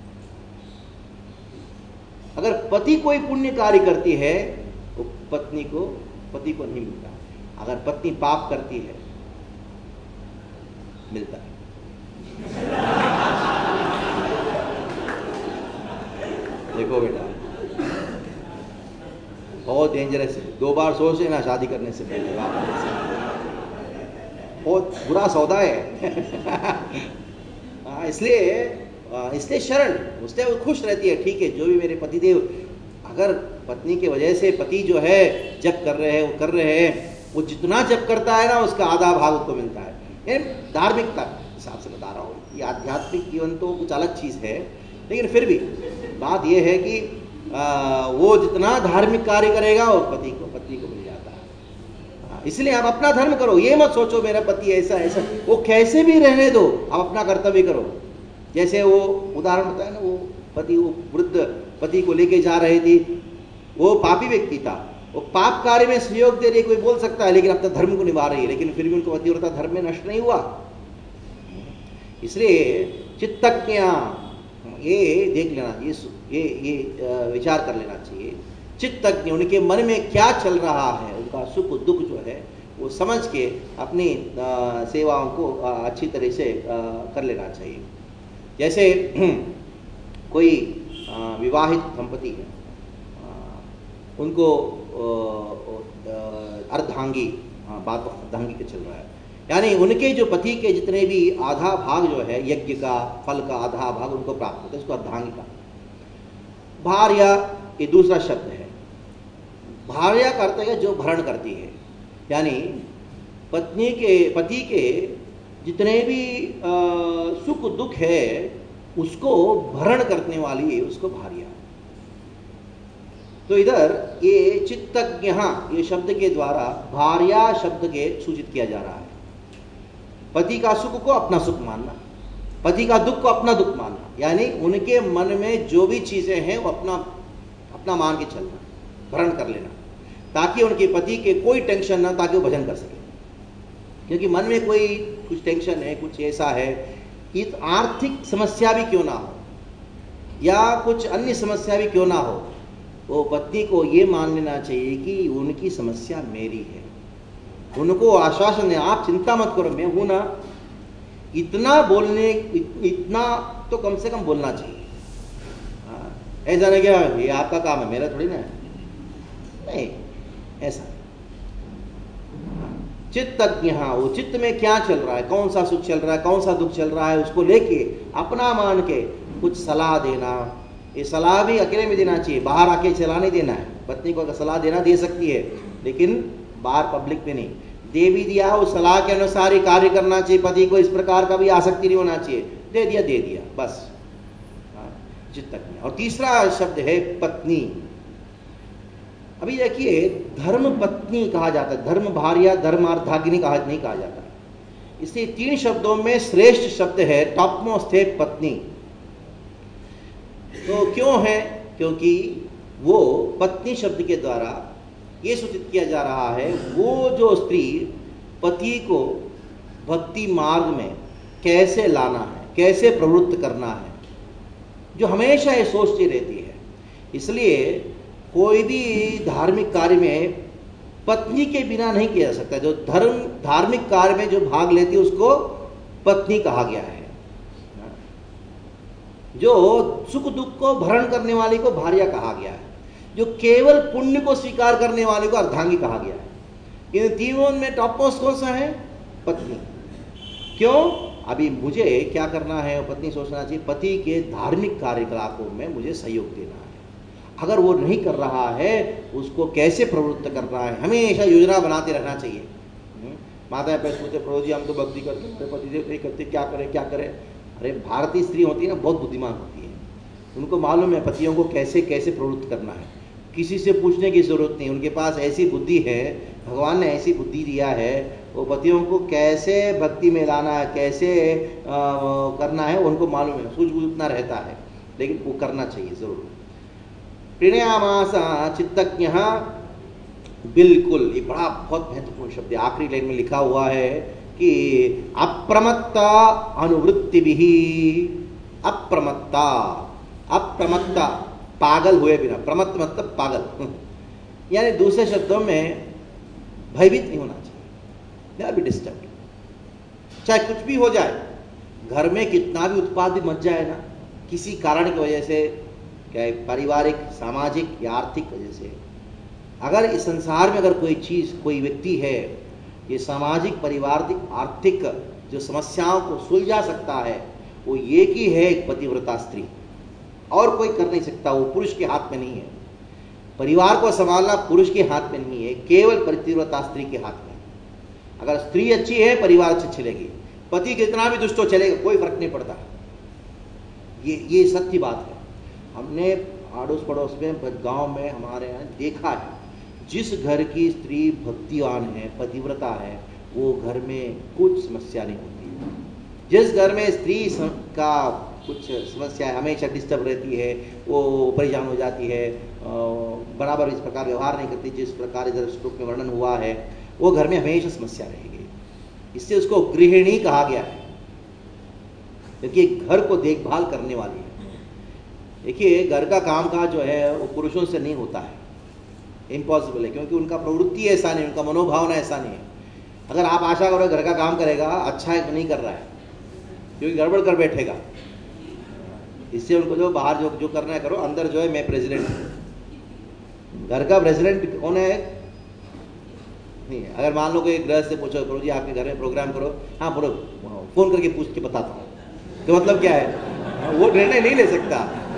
अगर पति कोई पुण्य कार्य करती है तो पति को नहीं मिलता। अगर पत्नी पाप करती है मिलता है। देखो बेटा, बहुत डेंजरस है। 2 बार सोच लेना शादी करने से पहले, बहुत बुरा सौदा है। इसलिए शरण, उससे वो खुश रहती है। ठीक है, जो भी मेरे पतिदेव, अगर पत्नी के वजह से पति जो है जप कर रहे हैं, वो कर रहे हैं, वो जितना जप करता है ना उसका आधा भाग उसको मिलता है। ये धार्मिकता हिसाब से बता रहा हूँ। ये आध्यात्मिक जीवन तो कुछ अलग चीज़ है, लेकिन फिर भी बात यह है कि वो जितना धार्मिक कार्य करेगा वो पत्नी को मिल जाता है। इसलिए आप अपना धर्म करो, ये मत सोचो मेरा पति ऐसा ऐसा, वो कैसे भी रहने दो, आप अपना कर्तव्य करो। जैसे वो उदाहरण बताया ना, वो वृद्ध पति को लेके जा रहे थे, वो पापी व्यक्ति था, वो पाप कार्य में सहयोग दे रही, कोई बोल सकता है, लेकिन अपना धर्म को निभा रही है, लेकिन फिर भी उनको पतिव्रता धर्म में नष्ट नहीं हुआ। इसलिए चित्तज्ञ ये देख लेना, ये विचार कर लेना चाहिए। चित्तज्ञ उनके मन में क्या चल रहा है, उनका सुख दुख जो है वो समझ के अपनी सेवाओं को अच्छी तरह से कर लेना चाहिए। जैसे कोई विवाहित दंपति है, उनको अर्धांगी, बात अर्धांगी के चल रहा है, यानी उनके जो पति के जितने भी आधा भाग जो है यज्ञ का फल का आधा भाग उनको प्राप्त होता है, इसको अर्धांगी का। भार्या ये दूसरा शब्द है। भार्या का अर्थ है जो भरण करती है, यानी पति के जितने भी सुख दुख है उसको भरण करने वाली है, उसको भार्या। तो इधर ये चित्तज्ञ ये शब्द के द्वारा भार्या शब्द के सूचित किया जा रहा है। पति का सुख को अपना सुख मानना, पति का दुख को अपना दुख मानना, यानी उनके मन में जो भी चीजें हैं वो अपना मान के चलना, भरण कर लेना, ताकि उनके पति के कोई टेंशन ना, ताकि वो भजन कर सके। क्योंकि मन में कोई कुछ टेंशन है, कुछ ऐसा है, इस आर्थिक समस्या भी क्यों ना हो या कुछ अन्य समस्या भी क्यों ना हो, वो पत्नी को ये मान लेना चाहिए कि उनकी समस्या मेरी है। उनको आश्वासन है, आप चिंता मत करो, मैं हूं ना। इतना तो कम से कम बोलना चाहिए। ऐसा नहीं क्या ये आपका काम है, मेरा थोड़ी ना है, नहीं ऐसा। चित्तज्ञ, वो चित्त में क्या चल रहा है, कौन सा सुख चल रहा है, कौन सा दुख चल रहा है, उसको लेके अपना मान के कुछ सलाह देना। ये सलाह भी अकेले में देना चाहिए, बाहर आके सलाह नहीं देना है। पत्नी को अगर सलाह देना दे सकती है, लेकिन बाहर पब्लिक में नहीं। दे भी दिया, उस सलाह के अनुसार ही कार्य करना चाहिए। पति को इस प्रकार का भी आसक्ति नहीं होना चाहिए, दे दिया बस। चित्तज्ञ। और तीसरा शब्द है पत्नी। अभी देखिए, धर्म पत्नी कहा जाता है, धर्म भार्या, धर्मार्थाग्नि नहीं कहा जाता। इसलिए 3 शब्दों में श्रेष्ठ शब्द है, टॉप मोस्ट है पत्नी। तो क्यों है? क्योंकि वो पत्नी शब्द के द्वारा ये सूचित किया जा रहा है, वो जो स्त्री पति को भक्ति मार्ग में कैसे लाना है, कैसे प्रवृत्त करना है, जो हमेशा ये सोचती रहती है। इसलिए कोई भी धार्मिक कार्य में पत्नी के बिना नहीं किया जा सकता। जो धार्मिक कार्य में जो भाग लेती है उसको पत्नी कहा गया है। जो सुख दुख को भरण करने वाली को भार्या कहा गया है। जो केवल पुण्य को स्वीकार करने वाले को अर्धांगी कहा गया है। इन तीनों में टॉप मोस्ट कौन सा है? पत्नी। क्यों? अभी मुझे क्या करना है, पत्नी सोचना चाहिए, पति के धार्मिक कार्यकलापों में मुझे सहयोग देना है। अगर वो नहीं कर रहा है, उसको कैसे प्रवृत्त करना है, हमेशा योजना बनाते रहना चाहिए। माता पूछते, प्रभु जी हम तो भक्ति करते हैं, पति देव नहीं करते, क्या करें। अरे भारतीय स्त्री होती है ना, बहुत बुद्धिमान होती है। उनको मालूम है पतियों को कैसे कैसे प्रवृत्त करना है। किसी से पूछने की जरूरत नहीं, उनके पास ऐसी बुद्धि है, भगवान ने ऐसी बुद्धि दिया है। वो पतियों को कैसे भक्ति में लाना है, कैसे करना है, उनको मालूम है, सूझबूझ उतना रहता है, लेकिन वो करना चाहिए जरूर। प्रणयामासा चित्तज्ञ, बिल्कुल, ये बड़ा बहुत महत्वपूर्ण शब्द है। आखिरी लाइन में लिखा हुआ है कि अप्रमत्ता अनुवृत्ति भी, अप्रमत्ता पागल हुए बिना, प्रमत्त मतलब पागल, यानी दूसरे शब्दों में भयभीत नहीं होना चाहिए, ना भी डिस्टर्ब। चाहे कुछ भी हो जाए, घर में कितना भी उत्पाद भी मच जाए ना, किसी कारण की वजह से, क्या पारिवारिक, सामाजिक या आर्थिक वजह से, अगर इस संसार में अगर कोई चीज, कोई व्यक्ति है, ये सामाजिक, पारिवारिक, आर्थिक जो समस्याओं को सुलझा सकता है, वो एक ही है, एक पतिव्रता स्त्री। और कोई कर नहीं सकता, वो पुरुष के हाथ में नहीं है। परिवार को संभालना पुरुष के हाथ में नहीं है, केवल पतिव्रता स्त्री के हाथ में। अगर स्त्री अच्छी है, परिवार अच्छी चलेगी। पति कितना भी दुष्ट हो चलेगा, कोई फर्क नहीं पड़ता। ये सत्य बात है। हमने आड़ोस पड़ोस में, गांव में, हमारे यहाँ देखा है, जिस घर की स्त्री भक्तिवान है, पतिव्रता है, वो घर में कुछ समस्या नहीं होती। जिस घर में स्त्री का कुछ समस्या हमेशा डिस्टर्ब रहती है, वो परेशान हो जाती है, बराबर इस प्रकार व्यवहार नहीं करती जिस प्रकार इधर श्लोक में वर्णन हुआ है, वो घर में हमेशा समस्या रहेगी। इससे उसको गृहिणी कहा गया है, क्योंकि घर को देखभाल करने वाली है। देखिए घर का काम काज जो है वो पुरुषों से नहीं होता है, इम्पॉसिबल है, क्योंकि उनका प्रवृत्ति ऐसा नहीं, उनका मनोभावना ऐसा नहीं है। अगर आप आशा करो घर का काम करेगा, अच्छा है नहीं कर रहा है, क्योंकि गड़बड़ कर बैठेगा। इससे उनको जो बाहर जो करना है करो, अंदर जो है मैं प्रेसिडेंट हूँ। घर का प्रेसिडेंट कौन है? नहीं है। अगर मान लो कि गृह से पूछो, करो जी आपके घर में प्रोग्राम करो, हाँ बोलो, फोन करके पूछ के बताता हूँ, तो मतलब क्या है, वो निर्णय नहीं ले सकता।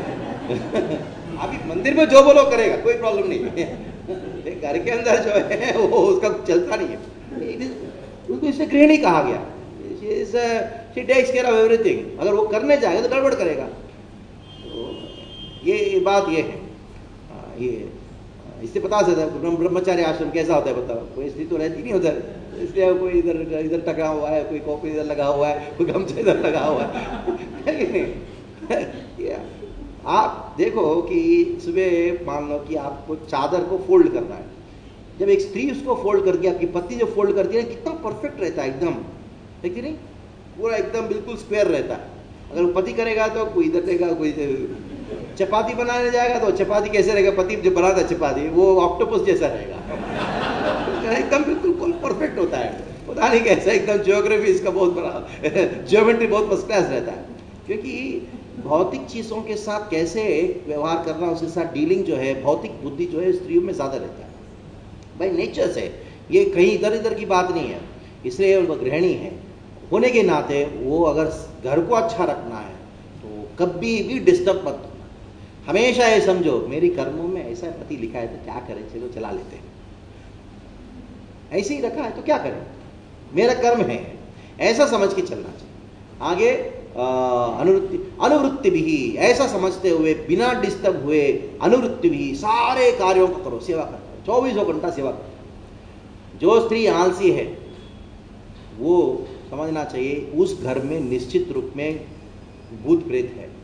अभी मंदिर में जो बोलो करेगा, कोई प्रॉब्लम नहीं है। घर के अंदर जो है वो उसका चलता नहीं है, उसको इससे गृहिणी कहा गया। She takes care of everything। अगर वो करने जाएगा तो गड़बड़ करेगा। तो ये बात ये है, ये इससे पता चलता है ब्रह्मचारी आश्रम कैसा होता है, बताओ। कोई स्त्री तो रहती नहीं उधर, इसलिए कोई इधर टकरा हुआ है, कोई कॉपी इधर लगा हुआ है, कोई गमछा इधर लगा हुआ है। आप देखो कि सुबह मान लो कि आपको चादर को फोल्ड करना है, जब एक स्त्री उसको फोल्ड करके, आपकी पति जो फोल्ड करती है कितना परफेक्ट रहता है, एकदम, है कि नहीं, पूरा एकदम बिल्कुल स्क्वायर रहता है। अगर वो पति करेगा तो कोई इधर देगा, कोई चपाती बनाने जाएगा तो चपाती कैसे रहेगा, पति जो बनाता है चपाती वो ऑक्टोपस जैसा रहेगा, एकदम बिल्कुल परफेक्ट होता है। पता नहीं कैसा, एकदम ज्योग्राफी इसका बहुत बड़ा, ज्योमेट्री बहुत फर्स्ट क्लास रहता है। क्योंकि भौतिक चीज़ों के साथ कैसे व्यवहार करना, उसके साथ डीलिंग जो है, भौतिक बुद्धि जो है स्त्रियों में ज़्यादा रहता है भाई, नेचर से। ये कहीं इधर इधर की बात नहीं है, इसलिए उनको गृहिणी है होने के नाते वो अगर घर को अच्छा रखना है तो कभी भी डिस्टर्ब मत। हमेशा ये समझो मेरी कर्मों में ऐसा पति लिखा है तो क्या करें, चलो चला लेते हैं, ऐसे ही रखा है तो क्या करें, मेरा कर्म है, ऐसा समझ के चलना चाहिए। आगे अनुवृत्ति भी, ऐसा समझते हुए बिना डिस्टर्ब हुए अनुवृत्ति भी, सारे कार्यों को करो, सेवा करो, 24 घंटा सेवा करो। जो स्त्री आलसी है वो समझना चाहिए उस घर में निश्चित रूप में भूत प्रेत है,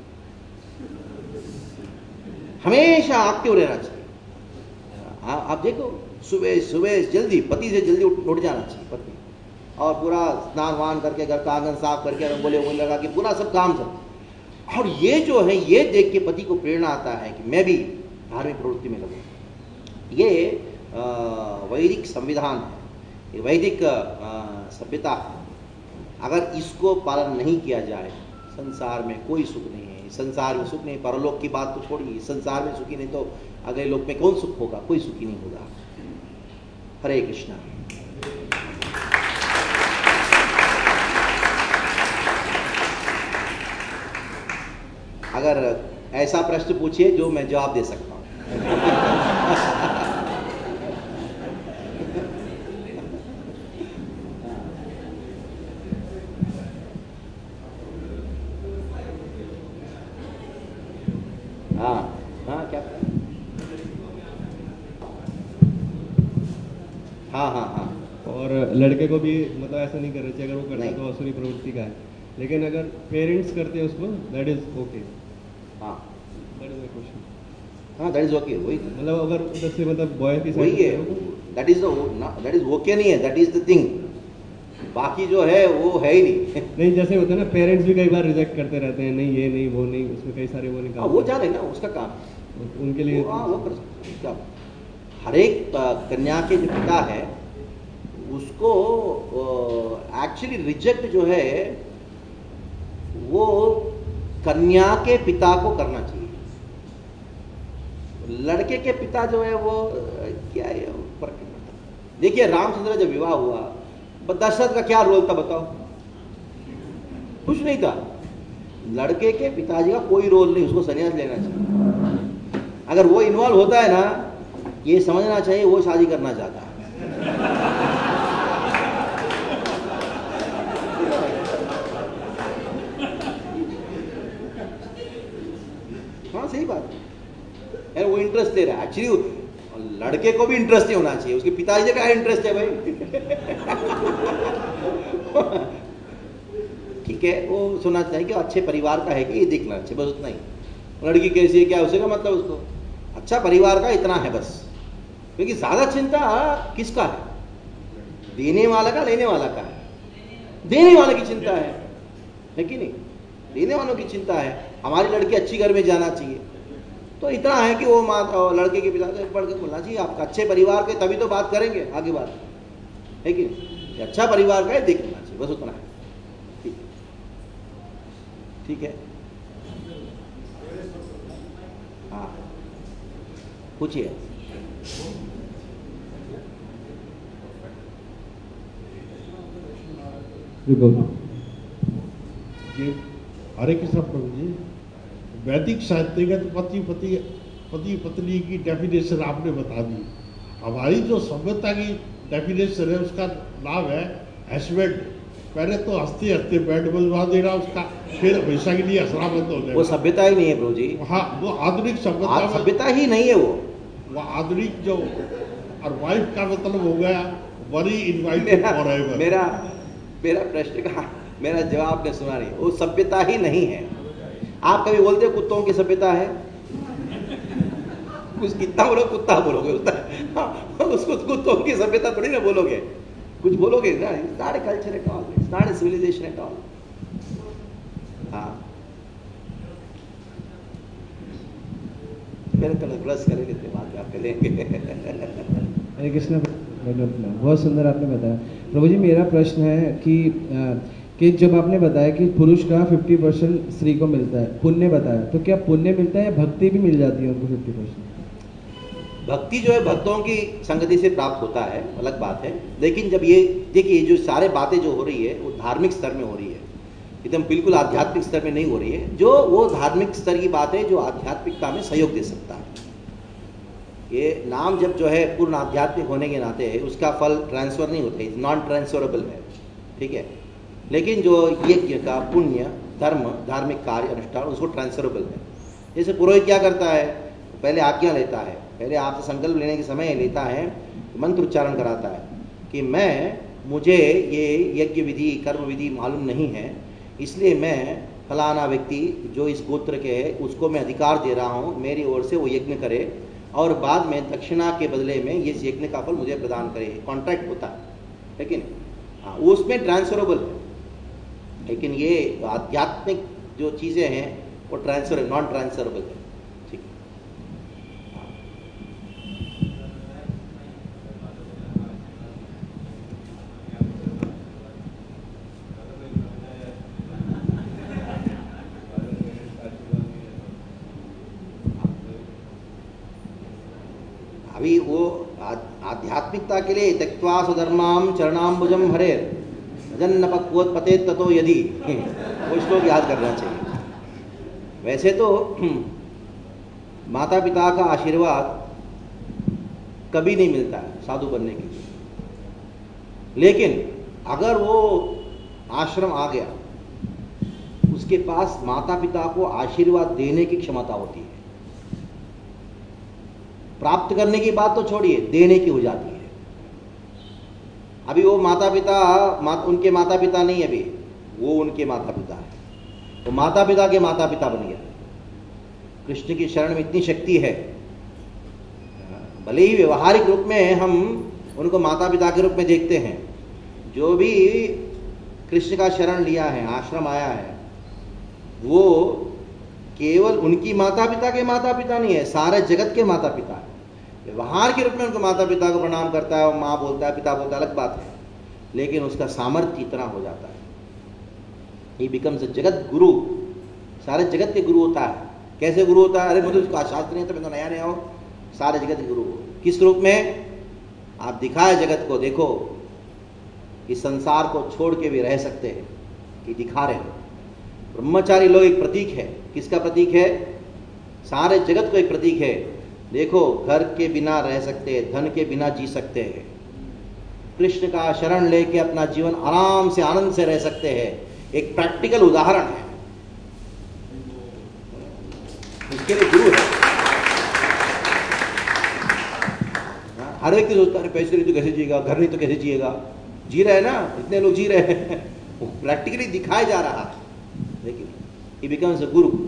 हमेशा एक्टिव रहना चाहिए। आप देखो सुबह सुबह जल्दी, पति से जल्दी उठ जाना चाहिए पत्नी, और पूरा स्नान वान करके घर का आंगन साफ करके रंगोली वंगोली लगा के पूरा सब काम सब। और ये जो है ये देख के पति को प्रेरणा आता है कि मैं भी धार्मिक प्रवृत्ति में लगूँ। ये वैदिक संविधान है, ये वैदिक सभ्यता है। अगर इसको पालन नहीं किया जाए संसार में कोई सुख नहीं है। संसार में सुख नहीं, परलोक की बात तो छोड़िए, संसार में सुखी नहीं तो अगले लोक में कौन सुख होगा, कोई सुखी नहीं होगा। हरे कृष्णा। अगर ऐसा प्रश्न पूछिए जो मैं जवाब दे सकता हूँ। क्या? हाँ। और लड़के को भी मतलब ऐसा नहीं करना चाहिए, अगर वो करता है तो असुरी प्रवृत्ति का है, लेकिन अगर पेरेंट्स करते हैं उसको दैट इज ओके। हाँ दैट इज माय क्वेश्चन। हाँ दैट इज ओके। वही मतलब अगर उधर से मतलब बॉय की वही है, दैट इज ओके नहीं है, दैट इज द थिंग। बाकी जो है वो है ही नहीं। नहीं जैसे होता है ना, पेरेंट्स भी कई बार रिजेक्ट करते रहते हैं, नहीं ये नहीं वो नहीं, उसमें कई सारे वो निकाल, वो जा रहे ना, उसका काम उनके लिए वो कर सकते। हर एक कन्या के जो पिता है उसको एक्चुअली रिजेक्ट जो है वो कन्या के पिता को करना चाहिए। लड़के के पिता जो है वो क्या है फर्क नहीं पड़ता। देखिए रामचंद्र जब विवाह हुआ, दशरथ का क्या रोल था बताओ? कुछ नहीं था। लड़के के पिताजी का कोई रोल नहीं, उसको संन्यास लेना चाहिए। अगर वो इन्वॉल्व होता है ना, ये समझना चाहिए वो शादी करना चाहता है। हाँ सही बात है, वो इंटरेस्ट दे रहा है। एक्चुअली लड़के को भी इंटरेस्ट नहीं होना चाहिए, उसके पिताजी का इंटरेस्ट है भाई। ठीक है, वो सुनना चाहिए कि अच्छे परिवार का है कि ये देखना चाहिए, बस उतना ही। लड़की कैसी है क्या उसे का मतलब, उसको अच्छा परिवार का इतना है बस। क्योंकि ज़्यादा चिंता किसका है, देने वाला का लेने वाला का है? देने वाले की चिंता है कि नहीं? देने वालों की चिंता है, हमारी लड़की अच्छी घर में जाना चाहिए। तो इतना है कि वो माँ लड़के के पिता से पढ़ के बोलना चाहिए आपका अच्छे परिवार के, तभी तो बात करेंगे आगे बात, है कि नहीं? अच्छा परिवार का है देख लेना चाहिए, बस उतना है। ठीक है, हाँ पूछिए। हरे कृष्ण प्रभु जी, वैदिक साहित्यगत पति पत्नी की डेफिनेशन आपने बता दी। हमारी जो सभ्यता की डेफिनेशन है उसका नाम है हस्बैंड। पहले तो हंसते हंसते बेड बजवा देना उसका, फिर हमेशा के लिए हंसना बंद हो जाएगा। वो सभ्यता ही नहीं है प्रभु जी। हाँ, वो आधुनिक सभ्यता ही नहीं है वो आधुनिक जो, और वाइफ का मतलब हो गया वरी इनवाइटेड फॉरएवर। मेरा प्रश्न का मेरा जवाब ने सुना नहीं, वो सभ्यता ही नहीं है। आप कभी बोलते हो कुत्तों की सभ्यता है? कुछ कितना बोलो, कुत्ता बोलोगे उसको कुत्तों की सभ्यता थोड़ी ना बोलोगे, कुछ बोलोगे ना। It's not a culture at all, it's not a civilization at all. हाँ, पहले तो ब्रश करेंगे तो बाद में आप करेंगे। हरे कृष्ण। बहुत सुंदर आपने बताया प्रभु जी। मेरा प्रश्न है कि जब आपने बताया कि पुरुष का 50% स्त्री को मिलता है, पुण्य बताया, तो क्या पुण्य मिलता है या भक्ति भी मिल जाती है उनको 50%? भक्ति जो है भक्तों की संगति से प्राप्त होता है, अलग बात है। लेकिन जब ये देखिए, जो सारे बातें जो हो रही है वो धार्मिक स्तर में हो रही है, एकदम बिल्कुल आध्यात्मिक स्तर में नहीं हो रही है। जो वो धार्मिक स्तर की बात है जो आध्यात्मिकता में सहयोग दे सकता है। ये नाम जब जो है पूर्ण आध्यात्मिक होने के नाते है, उसका फल ट्रांसफर नहीं होता, नॉन ट्रांसफरेबल है, ठीक है। लेकिन जो यज्ञ का पुण्य धर्म धार्मिक कार्य अनुष्ठान उसको ट्रांसफरेबल है। जैसे पुरोहित क्या करता है, पहले आज्ञा लेता है, पहले आपसे संकल्प लेने के समय लेता है, मंत्र उच्चारण कराता है कि मुझे ये यज्ञ विधि कर्म विधि मालूम नहीं है, इसलिए मैं फलाना व्यक्ति जो इस गोत्र के है उसको मैं अधिकार दे रहा हूँ, मेरी ओर से वो यज्ञ करे और बाद में दक्षिणा के बदले में ये यज्ञ का फल मुझे प्रदान करे। कॉन्ट्रैक्ट होता है, लेकिन हाँ उसमें ट्रांसफरेबल है। लेकिन ये आध्यात्मिक जो चीज़ें हैं वो ट्रांसफर नॉन ट्रांसफरेबल है, ठीक है। अभी वो आध्यात्मिकता के लिए त्यक्त्वा स्वधर्मां चरणाम्बुजं हरेर भजन पक्वोत्पते ततो यदि, वो श्लोक याद करना चाहिए। वैसे तो माता पिता का आशीर्वाद कभी नहीं मिलता है साधु बनने के लिए, लेकिन अगर वो आश्रम आ गया, उसके पास माता पिता को आशीर्वाद देने की क्षमता होती है। प्राप्त करने की बात तो छोड़िए, देने की हो जाती है। अभी वो माता पिता उनके माता पिता नहीं, अभी वो उनके माता पिता है, तो माता पिता के माता पिता बन गया। कृष्ण की शरण में इतनी शक्ति है, भले ही व्यवहारिक रूप में हम उनको माता पिता के रूप में देखते हैं, जो भी कृष्ण का शरण लिया है, आश्रम आया है, वो केवल उनकी माता पिता के माता पिता नहीं है, सारे जगत के माता पिता है। व्यवहार के रूप में उनको माता पिता को प्रणाम करता है, माँ बोलता है, पिता बोलता है, अलग बात है, लेकिन उसका सामर्थ्य इतना हो जाता है, ही बिकम्स अ जगत गुरु, सारे जगत के गुरु होता है। कैसे गुरु होता है? अरे मुझे उसका शास्त्र नहीं है तो मैं तो नया नया हूँ, सारे जगत के गुरु। किस रूप में? आप दिखाए जगत को, देखो इस संसार को छोड़ के भी रह सकते हैं, कि दिखा रहे हैं। ब्रह्मचारी लोग एक प्रतीक है, किसका प्रतीक है? सारे जगत को एक प्रतीक है। देखो घर के बिना रह सकते हैं, धन के बिना जी सकते हैं, कृष्ण का शरण लेके अपना जीवन आराम से आनंद से रह सकते हैं। एक प्रैक्टिकल उदाहरण है, उसके लिए गुरु है। हर व्यक्ति सोचता है पैसे नहीं तो कैसे जिएगा, घर नहीं तो कैसे जिएगा। जी रहे हैं ना, इतने लोग जी रहे हैं, प्रैक्टिकली दिखाया जा रहा है, लेकिन ही बिकम्स अ गुरु।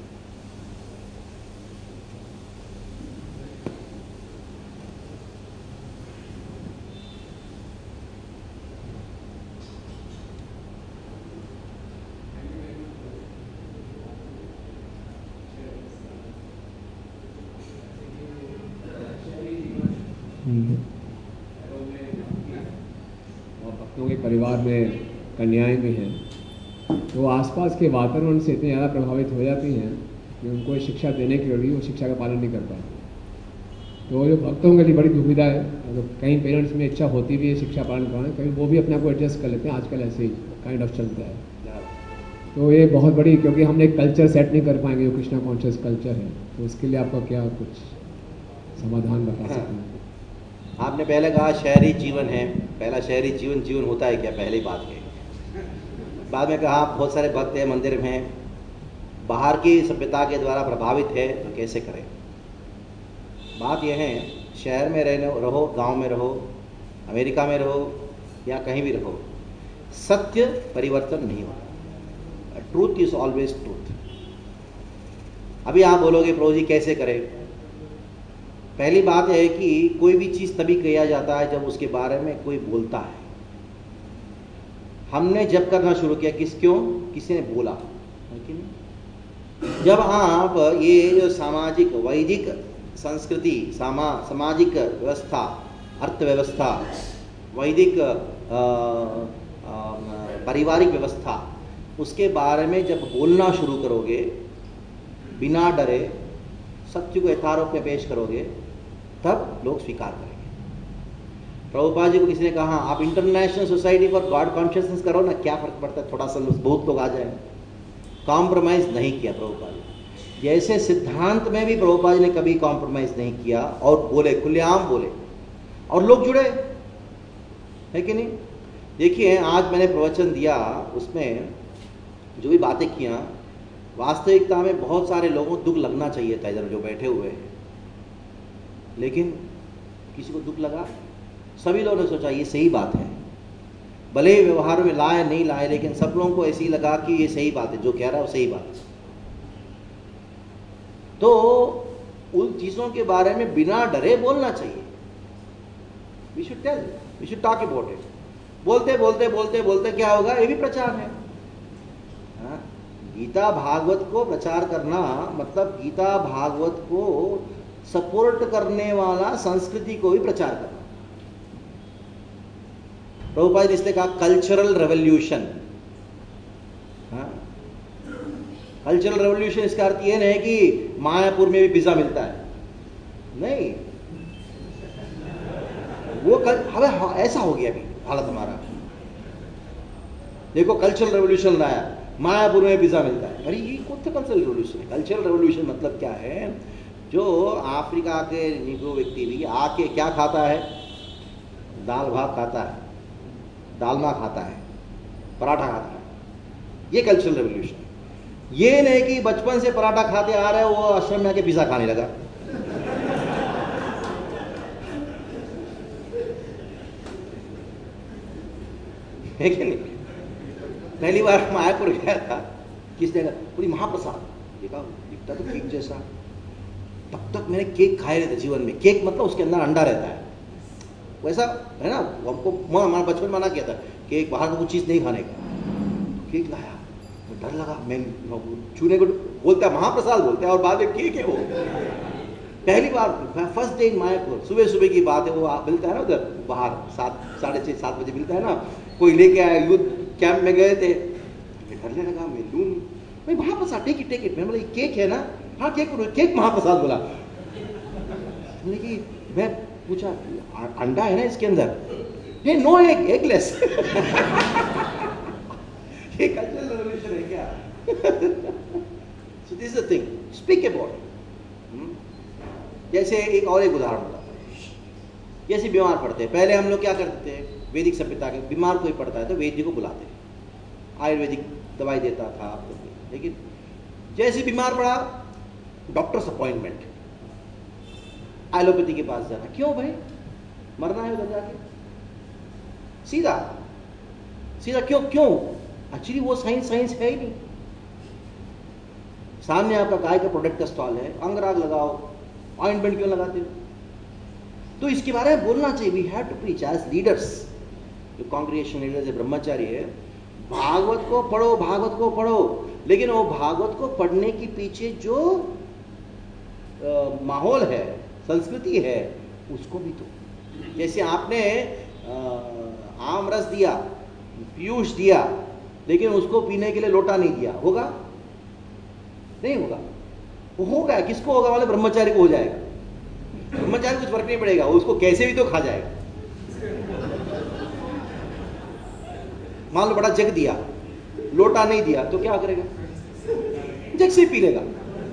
और भक्तों के परिवार में कन्याएं भी हैं, तो आसपास के वातावरण से इतनी ज़्यादा प्रभावित हो जाती हैं कि उनको ये शिक्षा देने के लिए भी वो शिक्षा का पालन नहीं कर पाते। तो जो भक्तों के लिए बड़ी दुविधा है, तो कई पेरेंट्स में इच्छा होती भी है शिक्षा पालन कराना, कहीं वो भी अपने आप को एडजस्ट कर लेते हैं, आजकल ऐसे ही काइंड ऑफ चलता है। तो ये बहुत बड़ी, क्योंकि हमने एक कल्चर सेट नहीं कर पाएंगे जो कृष्णा कॉन्शियस कल्चर है, तो इसके लिए आपका क्या कुछ समाधान बता सकते हैं? आपने पहले कहा शहरी जीवन है, पहला शहरी जीवन होता है क्या, पहली बात है। बाद में कहा बहुत सारे भक्त हैं मंदिर में, बाहर की सभ्यता के द्वारा प्रभावित है, तो कैसे करें। बात यह है, शहर में रहो, गांव में रहो, अमेरिका में रहो या कहीं भी रहो, सत्य परिवर्तन नहीं होता। Truth is always truth. अभी आप बोलोगे प्रभु जी कैसे करें। पहली बात है कि कोई भी चीज़ तभी किया जाता है जब उसके बारे में कोई बोलता है। हमने जब करना शुरू किया किसी ने बोला, जब आप ये जो सामाजिक वैदिक संस्कृति, सामाजिक व्यवस्था, अर्थव्यवस्था, वैदिक पारिवारिक व्यवस्था, उसके बारे में जब बोलना शुरू करोगे, बिना डरे सत्य को यथारूप में पेश करोगे, तब लोग स्वीकार करेंगे। प्रभुपाद जी को किसी ने कहा आप international society for God consciousness करो ना, क्या फर्क पड़ता है, थोड़ा सा बहुत लोग आ जाए। कॉम्प्रोमाइज नहीं किया प्रभुपाद जी। जैसे सिद्धांत में भी प्रभुपाद जी ने कभी कॉम्प्रोमाइज नहीं किया और बोले, खुलेआम बोले, और लोग जुड़े, है कि नहीं। देखिए आज मैंने प्रवचन दिया, उसमें जो भी बातें किया, वास्तविकता में बहुत सारे लोगों को दुख लगना चाहिए था इधर जो बैठे हुए हैं, लेकिन किसी को दुख लगा। सभी लोगों ने सोचा ये सही बात है, भले ही व्यवहार में लाए नहीं लाए, लेकिन सब लोगों को ऐसे ही लगा कि ये सही बात है, जो कह रहा है वो सही बात है। तो उन चीज़ों के बारे में बिना डरे बोलना चाहिए। We should tell, we should talk about it. बोलते बोलते बोलते बोलते क्या होगा, ये भी प्रचार है। हाँ? गीता भागवत को प्रचार करना मतलब गीता भागवत को सपोर्ट करने वाला संस्कृति को भी प्रचार करना। प्रभुपाद ने इसलिए कहा कल्चरल रेवोल्यूशन। कल्चरल रेवोल्यूशन इसका अर्थ यह नहीं कि मायापुर में भी पिज्जा मिलता है, नहीं। वो हमें ऐसा हो गया अभी हालत हमारा। देखो कल्चरल रेवोल्यूशन लाया, मायापुर में पिज्जा मिलता है। अरे ये कौन सा कल्चरल रेवोल्यूशन है? कल्चरल रेवोल्यूशन मतलब क्या है, जो अफ्रीका के निग्रो व्यक्ति भी आके क्या खाता है, दाल भात खाता है, दालमा खाता है, पराठा खाता है, ये कल्चरल रेवोल्यूशन है। ये नहीं कि बचपन से पराठा खाते आ रहे वो आश्रम में आके पिज्जा खाने लगा। है कि नहीं। पहली बार मायापुर गया था, किसने कहा पूरी महाप्रसाद, देखा दिखता तो केक जैसा। तब तक मैंने केक खाए रहते जीवन में। केक मतलब उसके अंदर अंडा रहता है, वैसा है ना। हमको हमारा बचपन माना किया था केक बाहर का कुछ चीज़ नहीं खाने का। केक लाया, डर लगा, मैं छूने को बोलता है महाप्रसाद बोलते हैं और बाद में केक है वो। पहली बार फर्स्ट डे इन मायापुर, सुबह सुबह की बात है, वो मिलता है ना उधर बाहर 7-6-7 बजे मिलता है ना, कोई लेके आया, यूथ कैंप में गए थे। मैं डरने लगा, मैं लूँ भाई महाप्रसाद, टेक इट। मैं बोला केक है ना, हाँ केक महाप्रसाद बोला। मैं पूछा अंडा है ना इसके अंदर, ये नो एगलेस। ये कल्चरल रेवोल्यूशन है क्या? So this is the thing, speak about. जैसे एक उदाहरण बताता हूं। जैसे बीमार पड़ते हैं, पहले हम लोग क्या करते थे, वैदिक सभ्यता के बीमार कोई पड़ता है तो वैद्य को बुलाते, आयुर्वेदिक दवाई देता था। लेकिन जैसे बीमार पड़ा, डॉक्टर्स अपॉइंटमेंट, एलोपैथी के पास जाना। क्यों भाई, मरना है उधर जाके, सीधा क्यों एक्चुअली वो साइंस है ही नहीं। सामने आपका गाय का प्रोडक्ट का स्टॉल है, अंगराग लगाओ, ऑइंटमेंट क्यों लगाते हो? तो इसके बारे में बोलना चाहिए। We have to preach as leaders, जो कांग्रेगेशन लीडर्स है, ब्रह्मचारी है, भागवत को पढ़ो, भागवत को पढ़ो, लेकिन वो भागवत को पढ़ने के पीछे जो माहौल है, संस्कृति है, उसको भी तो, जैसे आपने आम रस दिया, पीयूष दिया, लेकिन उसको पीने के लिए लोटा नहीं दिया, होगा? नहीं होगा। वो होगा, किसको होगा? वाले ब्रह्मचारी को हो जाएगा। ब्रह्मचारी कुछ फर्क नहीं पड़ेगा, उसको कैसे भी तो खा जाएगा। मान लो बड़ा जग दिया, लोटा नहीं दिया, तो क्या करेगा? जग से पी लेगा,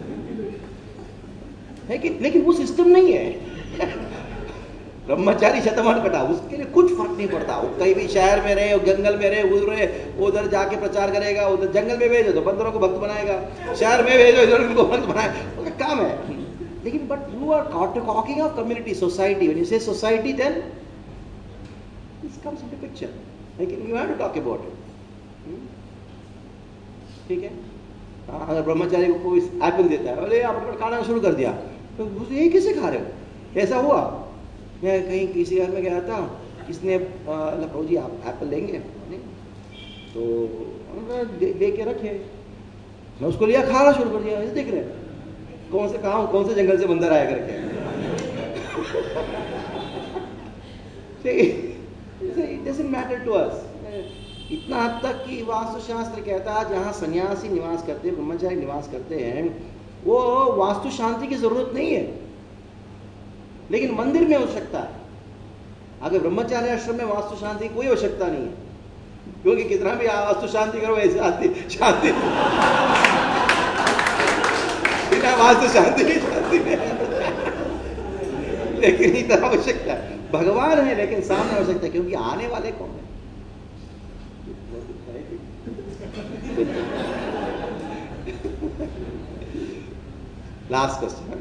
है कि? लेकिन वो सिस्टम नहीं है। ब्रह्मचारी शतमान कटा, उसके लिए कुछ फर्क नहीं पड़ता। वो कहीं भी शहर में रहे, जंगल में रहे, उधर जाके प्रचार करेगा, उधर जंगल में भेजो तो बंदरों को भक्त बनाएगा, शहर में भेजो इधर उनको भक्त बनाएगा, उसका काम है। लेकिन but you are talking of community, society. When you say society, then this comes into picture. लेकिन you have to talk about it. ठीक है? अगर ब्रह्मचारी को कोई एप्पल देता है, बोले आप खाना शुरू कर दिया, तो ये कैसे खा रहे हो? ऐसा हुआ, मैं कहीं किसी घर में गया था, किसने प्रभु जी आप एप्पल लेंगे? नहीं? तो दे के रखे, मैं उसको लिया, खाना शुरू कर दिया। देख रहे कौन से जंगल से बंदर आया करके। It doesn't matter to us। इतना हद तक कि वास्तुशास्त्र कहता है जहाँ सन्यासी निवास करते हैं, ब्रह्मचारी निवास करते हैं, वो वास्तु शांति की जरूरत नहीं है, लेकिन मंदिर में आवश्यकता है। अगर ब्रह्मचारी आश्रम में वास्तु शांति कोई आवश्यकता नहीं है, क्योंकि कितना भी वास्तु शांति करो वैसे शांति बिना वास्तु शांति की शांति नहीं। लेकिन इतना आवश्यकता है, भगवान है लेकिन सामने आवश्यकता है, क्योंकि आने वाले कौन है? Last question.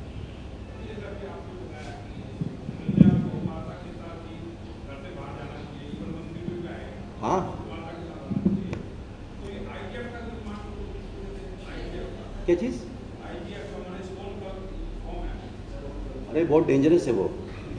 हाँ, क्या चीज? अरे बहुत डेंजरस है वो।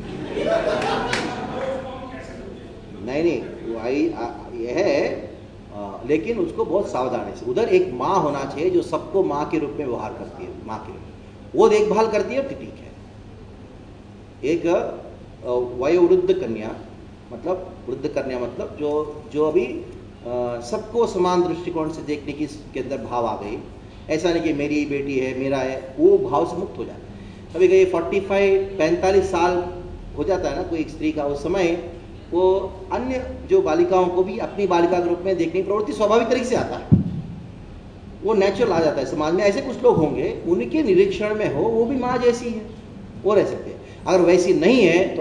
नहीं वो यह है, लेकिन उसको बहुत सावधानी से, उधर एक माँ होना चाहिए जो सबको माँ के रूप में व्यवहार करती है, माँ के रूप में वो देखभाल करती है, ठीक है। एक वयोवृद्ध कन्या, मतलब वृद्ध कन्या मतलब जो अभी सबको समान दृष्टिकोण से देखने की के अंदर भाव आ गई। ऐसा नहीं कि मेरी बेटी है, मेरा है, वो भाव से मुक्त हो जाए। कभी कभी 45-45 साल हो जाता है ना कोई एक स्त्री का, उस समय वो अन्य जो बालिकाओं को भी अपनी बालिका के रूप में देखने की प्रवृत्ति स्वाभाविक तरीके से आता है, वो नेचुरल आ जाता है। समाज में ऐसे कुछ लोग होंगे, उनके निरीक्षण में हो वो भी माँ जैसी है, वो रह सकते हैं। अगर वैसी नहीं है तो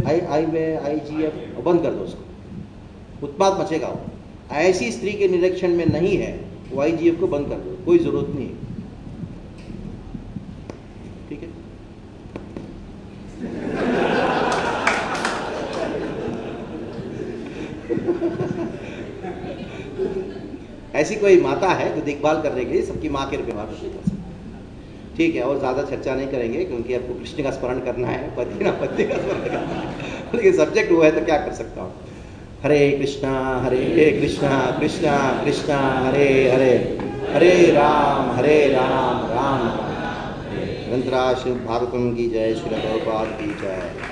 IVF बंद कर दो उसको, उत्पात मचेगा वो। ऐसी स्त्री के निरीक्षण में नहीं है, वो IVF को बंद कर दो, कोई जरूरत नहीं है। ठीक है? ऐसी कोई माता है जो देखभाल करने के लिए सबकी माँ के रूप में कर सकती है। ठीक है, और ज़्यादा चर्चा नहीं करेंगे क्योंकि आपको कृष्ण का स्मरण करना है, पति ना पति का स्मरण करना है। लेकिन सब्जेक्ट वो है तो क्या कर सकता हूँ। हरे कृष्णा कृष्णा कृष्णा हरे हरे, हरे राम राम राम। ग्रंथराज श्रीमद् भागवतम की जय, श्रील प्रभुपाद की जय।